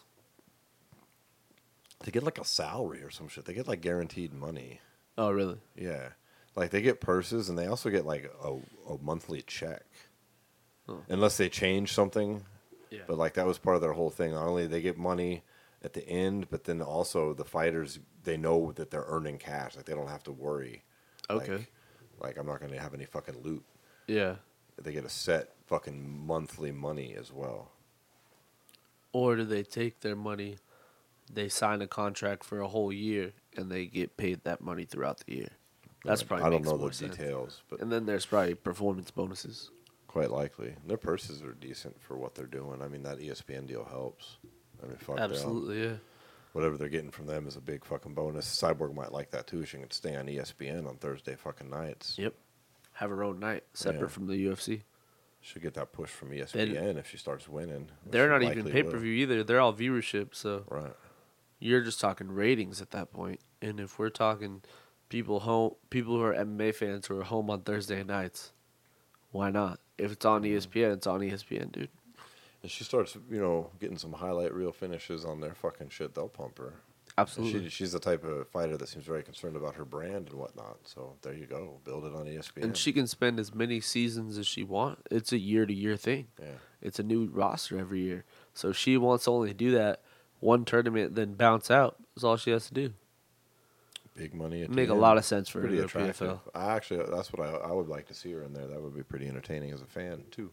They get like a salary or some shit. They get like guaranteed money. Oh, really? Yeah. Like they get purses and they also get like a, a monthly check. Oh. Unless they change something. Yeah. But like that was part of their whole thing. Not only they get money at the end, but then also the fighters, they know that they're earning cash. Like they don't have to worry. Okay. Like, like I'm not going to have any fucking loot. Yeah. They get a set fucking monthly money as well. Or do they take their money, they sign a contract for a whole year, and they get paid that money throughout the year? That's I- probably I don't makes know more the sense. details, but And then there's probably performance bonuses. quite likely. Their purses are decent for what they're doing. I mean, that E S P N deal helps. I mean, fuck them. Absolutely, yeah. Whatever they're getting from them is a big fucking bonus. Cyborg might like that too. She can stay on E S P N on Thursday fucking nights. Yep. Have her own night, separate Yeah. from the U F C. She'll get that push from E S P N Then- if she starts winning. which They're she not even likely pay per view either. They're all viewership, so will. Right. you're just talking ratings at that point. And if we're talking people home, people who are M M A fans who are home on Thursday nights, why not? If it's on E S P N, it's on E S P N, dude. And she starts, you know, getting some highlight reel finishes on their fucking shit. They'll pump her. And Absolutely. She, she's the type of fighter that seems very concerned about her brand and whatnot. So there you go. Build it on E S P N. And she can spend as many seasons as she wants. It's a year to year thing. Yeah. It's a new roster every year. So she wants to only do that one tournament, then bounce out. That's all she has to do. Big money. At the Make a end. lot of sense for her Pretty to go to P F attractive. L. I actually, that's what I, I would like to see her in there. That would be pretty entertaining as a fan too.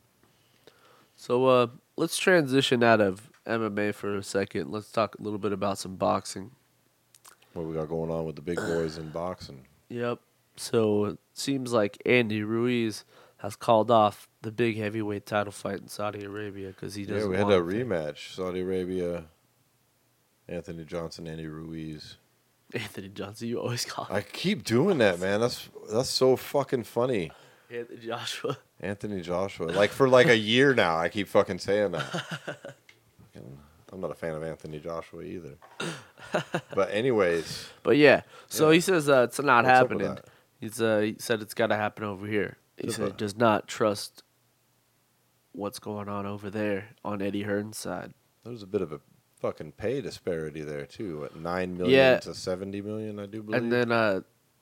So uh, let's transition out of M M A for a second. Let's talk a little bit about some boxing. What we got going on with the big boys in boxing? Yep. So it seems like Andy Ruiz has called off the big heavyweight title fight in Saudi Arabia because he doesn't Yeah, we had want a to- rematch. Saudi Arabia, Anthony Johnson, Andy Ruiz. Anthony Johnson, you always call him I keep doing that, man. That's that's so fucking funny. Anthony Joshua. Anthony Joshua. Like for like a year now, I keep fucking saying that. Fucking- I'm not a fan of Anthony Joshua either. But anyways, But yeah, so Yeah. he says uh, it's not What's up with happening. that? He's uh, he said it's got to happen over here. He Does said he that- does not trust what's going on over there on Eddie Hearn's side. there's a bit of a fucking pay disparity there too. What nine million Yeah. to seventy million, I do believe. And then uh,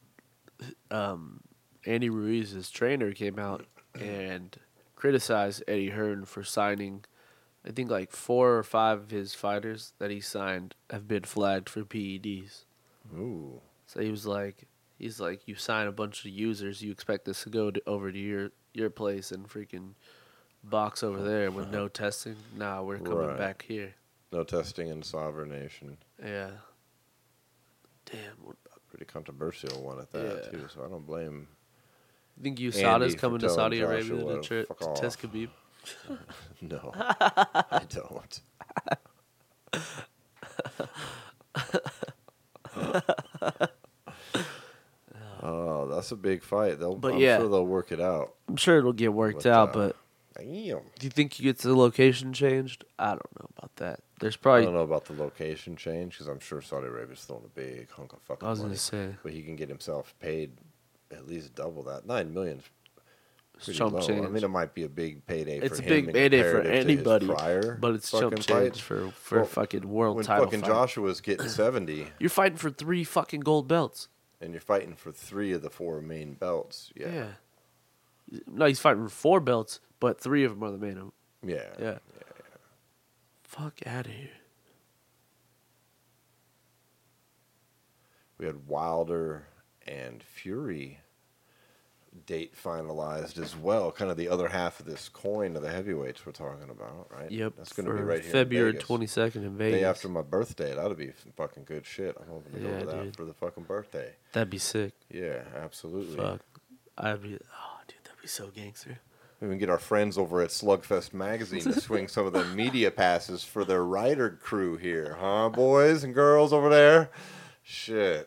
um, Andy Ruiz's trainer came out and criticized Eddie Hearn for signing. I think like four or five of his fighters that he signed have been flagged for P E Ds. Ooh. So he was like, he's like, you sign a bunch of users, you expect this to go to, over to your your place and freaking box over there with no testing. Nah, we're coming Right. back here. No testing in sovereign nation. Yeah. Damn. What, Pretty controversial one at that Yeah. too. So I don't blame. you think U S A D is for coming to telling Saudi Arabia Joshua to, to tra- fuck to test off. Khabib? No, I don't. Oh, that's a big fight. They'll, But I'm yeah. sure they'll work it out. I'm sure it'll get worked But, out, uh, but Damn. do you think he gets the location changed? I don't know about that. There's I probably. don't know about the location change because I'm sure Saudi Arabia's throwing a big hunk of fucking I was money. gonna say But he can get himself paid at least double that. Nine million's pretty chump low. I change. mean, it might be a big payday. It's for a him big in payday for comparative to his anybody, prior but it's fucking chump change fights. for for Well, fucking world When title fucking fight. Joshua's getting seventy, You're fighting for three fucking gold belts. and you're fighting for three of the four main belts. Yeah, Yeah. No, he's fighting for four belts, but three of them are the main. yeah, Yeah. Fuck out of here. We had Wilder and Fury date finalized as well. Kind of the other half of this coin of the heavyweights we're talking about, right? Yep. That's going to be for right here. February in Vegas. twenty-second in Vegas. Day after my birthday. That'll be fucking good shit. I'm hoping to go Yeah, to that dude. for the fucking birthday. That'd be sick. Yeah, absolutely. Fuck. I'd be. Oh, dude, that'd be so gangster. We can get our friends over at Slugfest Magazine to swing some of the media passes for their writer crew here, huh, boys and girls over there? Shit.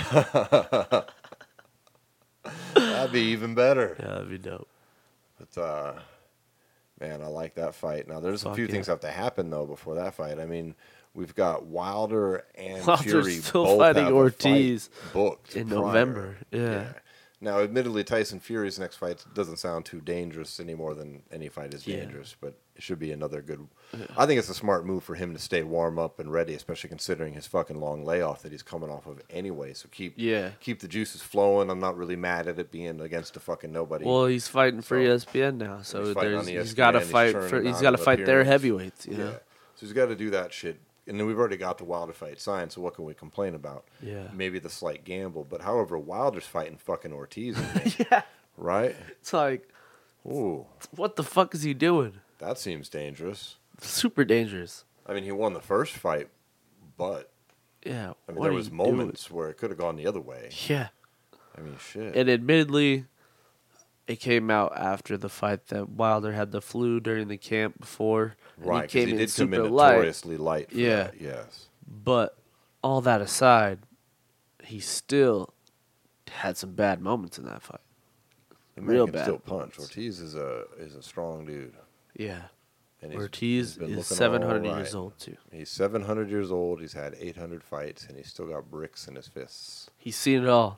That'd be even better. Yeah, that'd be dope. But, uh, man, I like that fight. Now, there's Fuck a few yeah. things have to happen, though, before that fight. I mean, we've got Wilder and Wilder's Fury still both fighting have a Ortiz fight booked in prior. November. Yeah. Now, admittedly, Tyson Fury's next fight doesn't sound too dangerous any more than any fight is Yeah. dangerous, but it should be another good. I think it's a smart move for him to stay warm up and ready, especially considering his fucking long layoff that he's coming off of anyway. So keep Yeah. keep the juices flowing. I'm not really mad at it being against a fucking nobody. Well, he's fighting for So, E S P N now, so he's fighting there's on he's E S P N, got to he's fight churning for he's out got to of fight their appearance. heavyweights. You yeah, know. so he's got to do that shit. And then we've already got the Wilder fight signed, so what can we complain about? Yeah. Maybe the slight gamble, but however, Wilder's fighting fucking Ortiz, in May, Yeah. right? It's like, Ooh, what the fuck is he doing? that seems dangerous. Super dangerous. I mean, he won the first fight, but Yeah. I mean, what there are was you moments where it could have gone the other way. doing? Yeah. I mean, shit. And admittedly, it came out after the fight that Wilder had the flu during the camp before. and right, because he he, came in did come in super light. notoriously light. for Yeah. that, yes. But all that aside, he still had some bad moments in that fight. The man Real can bad still punch. moments. Ortiz is a is a strong dude. Yeah. And he's- Ortiz he's been is looking seven all hundred right. years old, too. He's seven hundred years old. He's had eight hundred fights, and he's still got bricks in his fists. He's seen it all.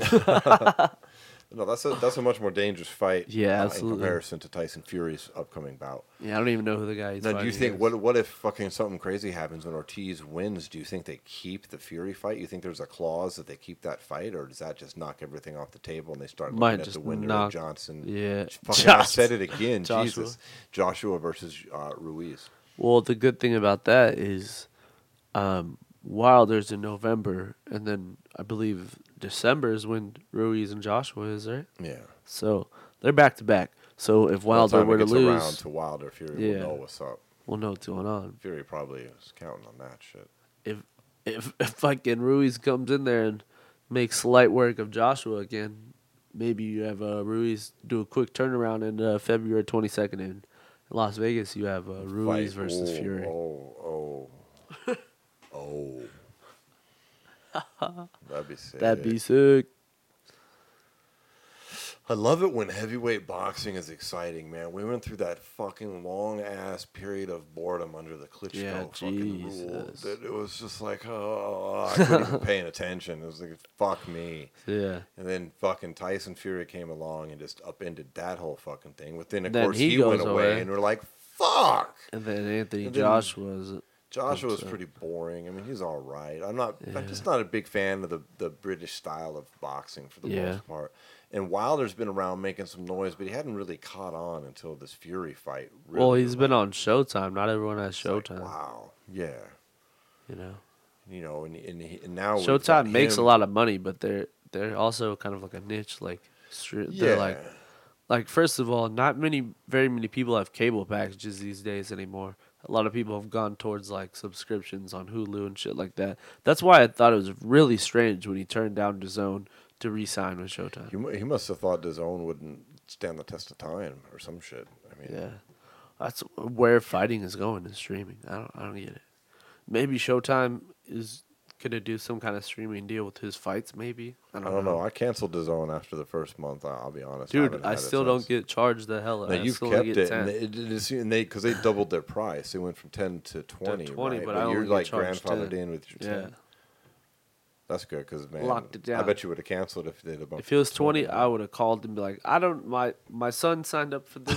No, that's a that's a much more dangerous fight. Yeah, uh, absolutely. in comparison to Tyson Fury's upcoming bout. Yeah, I don't even know who the guy is. Now, do you think what what if fucking something crazy happens when Ortiz wins? Do you think they keep the Fury fight? You think there's a clause that they keep that fight, or does that just knock everything off the table and they start Might looking at just the winner knock- of Johnson? Yeah. Fucking, I Josh- said it again. Joshua. Jesus, Joshua versus uh, Ruiz. Well, the good thing about that is um, Wilder's in November, and then I believe December is when Ruiz and Joshua is, right? Yeah. So they're back to back. So if By the Wilder time were it to gets around lose, to Wilder, Fury Yeah. will know what's up. we'll know what's going on. Fury probably is counting on that shit. If if if fucking Ruiz comes in there and makes light work of Joshua again, maybe you have uh, Ruiz do a quick turnaround in uh, February twenty second in Las Vegas. You have uh, Ruiz Fight. versus oh, Fury. Oh, oh, oh. That'd be sick. That'd be sick. I love it when heavyweight boxing is exciting, man. We went through that fucking long ass period of boredom under the Klitschko Yeah, fucking rule. Jesus. That it was just like, oh, I couldn't even paying attention. It was like, fuck me. Yeah. And then fucking Tyson Fury came along and just upended that whole fucking thing. But then, of Then course, he he, went goes away, away. and we're like, fuck. And then Anthony And then- Joshua's. Joshua was So- pretty boring. I mean, he's all right. I'm not. Yeah. I'm just not a big fan of the, the British style of boxing for the Yeah. most part. And Wilder's been around making some noise, but he hadn't really caught on until this Fury fight. Really, Well, he's been on Showtime. Not everyone has It's like, Showtime. wow. Yeah. You know, You know, and and, he, and now we've Showtime got makes him- a lot of money, but they're they're also kind of like a niche. Like, stri- they're Yeah. like, like first of all, not many, very many people have cable packages these days anymore. A lot of people have gone towards like subscriptions on Hulu and shit like that. That's why I thought it was really strange when he turned down DAZN to re-sign with Showtime. He, mu- he must have thought his own wouldn't stand the test of time or some shit. I mean, Yeah, that's where fighting is going, is streaming. I don't, I don't get it. Maybe Showtime is gonna do some kind of streaming deal with his fights. Maybe I I don't, don't know. I canceled his own after the first month. I- I'll be honest, dude. haven't I, had it still don't since. get charged the hell. No, I you've still kept get it, ten. and they, it, it is, and they because they doubled their price. They went from ten to twenty. twenty, right? but I you're only get like charged grandfathered ten. in with your Yeah. ten. That's good because man, Locked it I down. bet you would have canceled if they'd have bumped. If it was to twenty, I would have called and be like, "I don't. My my son signed up for this.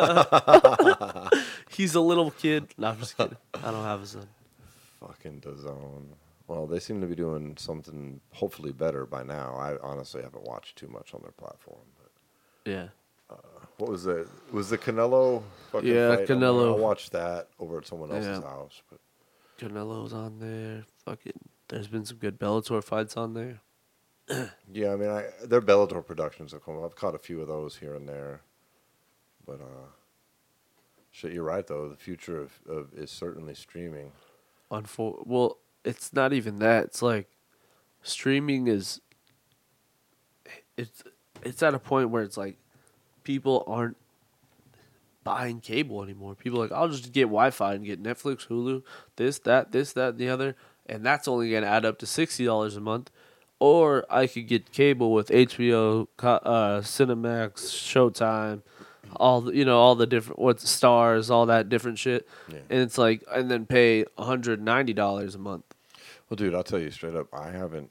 He's a little kid." No, I'm just kidding. I don't have a son. Fucking DAZN. Well, they seem to be doing something hopefully better by now. I honestly haven't watched too much on their platform. But Yeah. what was the was the Canelo? Fucking Yeah, fight on Canelo. there? I watched that over at someone else's Yeah. house. But Canelo's on there. Fucking. There's been some good Bellator fights on there. yeah, I mean, I, their Bellator productions have come. I've caught a few of those here and there. But uh, shit, you're right though. The future of, of is certainly streaming. Unfor- well, it's not even that. It's like streaming is it's it's at a point where it's like people aren't buying cable anymore. People are like, I'll just get Wi-Fi and get Netflix, Hulu, this, that, this, that, and the other, and that's only going to add up to sixty dollars a month. Or I could get cable with H B O, Co- uh, Cinemax, Showtime, all the, you know, all the different what stars, all that different shit, Yeah. and it's like, and then pay one hundred ninety dollars a month. Well, dude, I'll tell you straight up, I haven't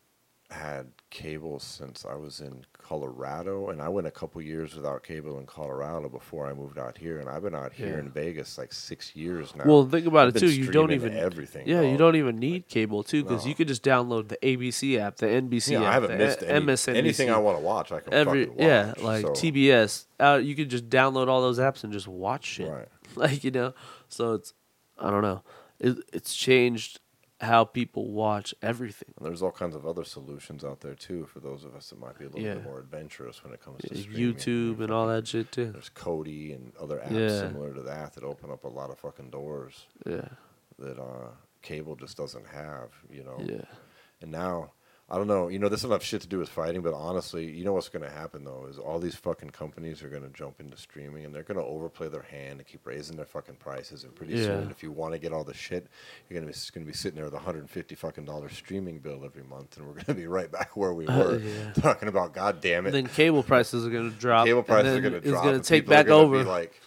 had cable since I was in Colorado, and I went a couple years without cable in Colorado before I moved out here, and I've been out here Yeah. in Vegas like six years now. Well, think about I've it been too. You don't streaming even everything. Yeah, you dog. don't even need cable too, because No. you could just download the A B C app, the N B C Yeah, app, I haven't the missed any, M S N B C, anything I want to watch. I can every fucking watch. yeah, like so, T B S. Uh, you could just download all those apps and just watch shit. Right. Like, you know, so it's I don't know. It, it's changed how people watch everything. And there's all kinds of other solutions out there too for those of us that might be a little Yeah. bit more adventurous when it comes to Yeah, streaming. YouTube and all that shit too. There's Kodi and other apps Yeah. similar to that that open up a lot of fucking doors Yeah, that uh, cable just doesn't have, you know. yeah, And now, I don't know, you know, this doesn't have shit to do with fighting, but honestly, you know what's going to happen though is all these fucking companies are going to jump into streaming and they're going to overplay their hand and keep raising their fucking prices. And pretty Yeah. soon, if you want to get all the shit, you're going to be going to be sitting there with a hundred and fifty fucking dollar streaming bill every month, and we're going to be right back where we were Yeah. talking about. God damn it, then cable prices are going to drop. cable prices are and then going to it's drop. going and to take people are back gonna over. Be like,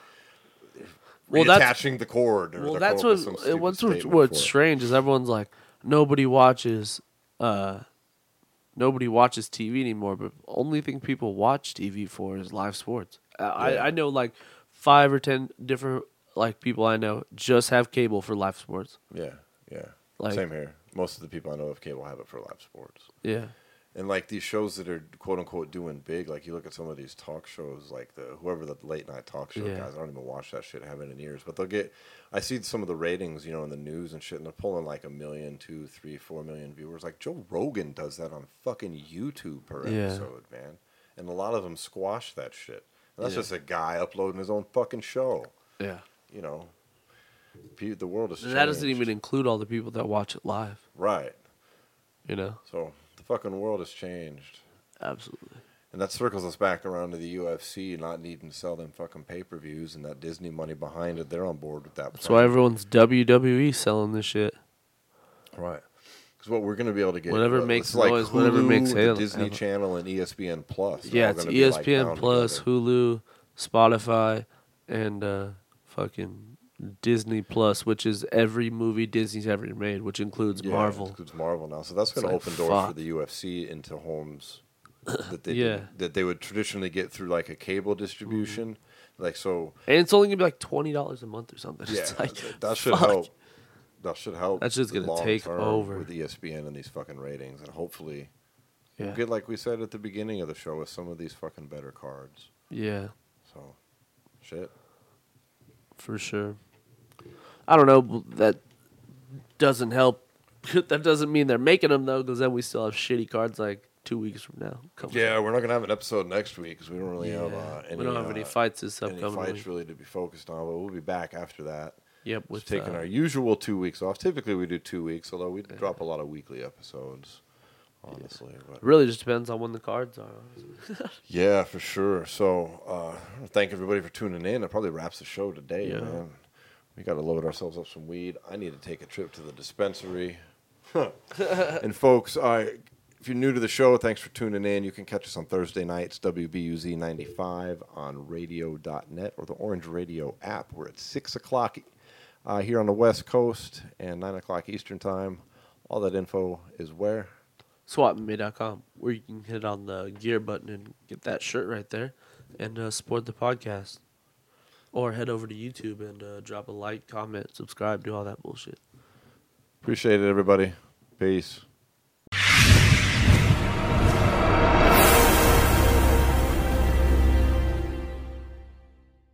Well, that's- reattaching the cord. Or Well, they're that's coming what up with some uh, stupid what's what- statement what's for it. strange is everyone's like nobody watches uh nobody watches T V anymore, but only thing people watch T V for is live sports. Uh, Yeah. I I know like five or ten different like people I know just have cable for live sports. Yeah, yeah. Like- Same here. Most of the people I know of cable have it for live sports. Yeah. And like these shows that are quote unquote doing big, like you look at some of these talk shows, like the whoever the late night talk show Yeah. guys, I don't even watch that shit, haven't in years. But they'll get, I see some of the ratings, you know, in the news and shit, and they're pulling like a million, two, three, four million viewers. Like Joe Rogan does that on fucking YouTube per Yeah. episode, man. And a lot of them squash that shit. And that's Yeah. just a guy uploading his own fucking show. Yeah. You know, Pe- the world has And that doesn't changed. even include all the people that watch it live. Right. You know. So the fucking world has changed. Absolutely. And that circles us back around to the U F C not needing to sell them fucking pay-per-views and that Disney money behind it. They're on board with that. That's plan. why everyone's W W E selling this shit. Right. Because what we're going to be able to get... Whatever uh, makes it's like noise, Hulu, whatever makes the hail- Disney have- Channel, and E S P N Plus. They're Yeah, all it's gonna E be, S like, P N down Plus, together. Hulu, Spotify, and uh, fucking Disney Plus, which is every movie Disney's ever made, which includes Yeah, Marvel. it includes Marvel now. So that's going to like, open doors for fuck. the U F C into homes that they Yeah. didn't- that they would traditionally get through like a cable distribution. Mm-hmm. Like so... And it's only gonna be like twenty dollars a month or something. Yeah, It's like, that- that should fuck. help. That should help. That's just gonna long take term over. with E S P N and these fucking ratings, and hopefully Yeah, we'll get like we said at the beginning of the show with some of these fucking better cards. yeah, So, shit. for sure. I don't know. but That doesn't help. That doesn't mean they're making them though, because then we still have shitty cards like two weeks from now. Couple- Yeah, we're not gonna have an episode next week because we don't really have Yeah. uh, any. we don't have uh, any fights this any upcoming fights week. really to be focused on, but we'll be back after that. Yep, We're with taking uh, our usual two weeks off. Typically, we do two weeks, although we drop a lot of weekly episodes. Honestly, but really just depends on when the cards are. honestly. yeah, for sure. So, uh, thank everybody for tuning in. That probably wraps the show today, Yeah. man. We got to load ourselves up some weed. I need to take a trip to the dispensary. And folks, uh, if you're new to the show, thanks for tuning in. You can catch us on Thursday nights, W B U Z ninety-five on radio dot net or the Orange Radio app. We're at six o'clock uh, here on the West Coast and nine o'clock Eastern Time. All that info is where? swap me dot com, where you can hit on the gear button and get that shirt right there and uh, support the podcast. Or head over to YouTube and uh, drop a like, comment, subscribe, do all that bullshit. Appreciate it, everybody. Peace.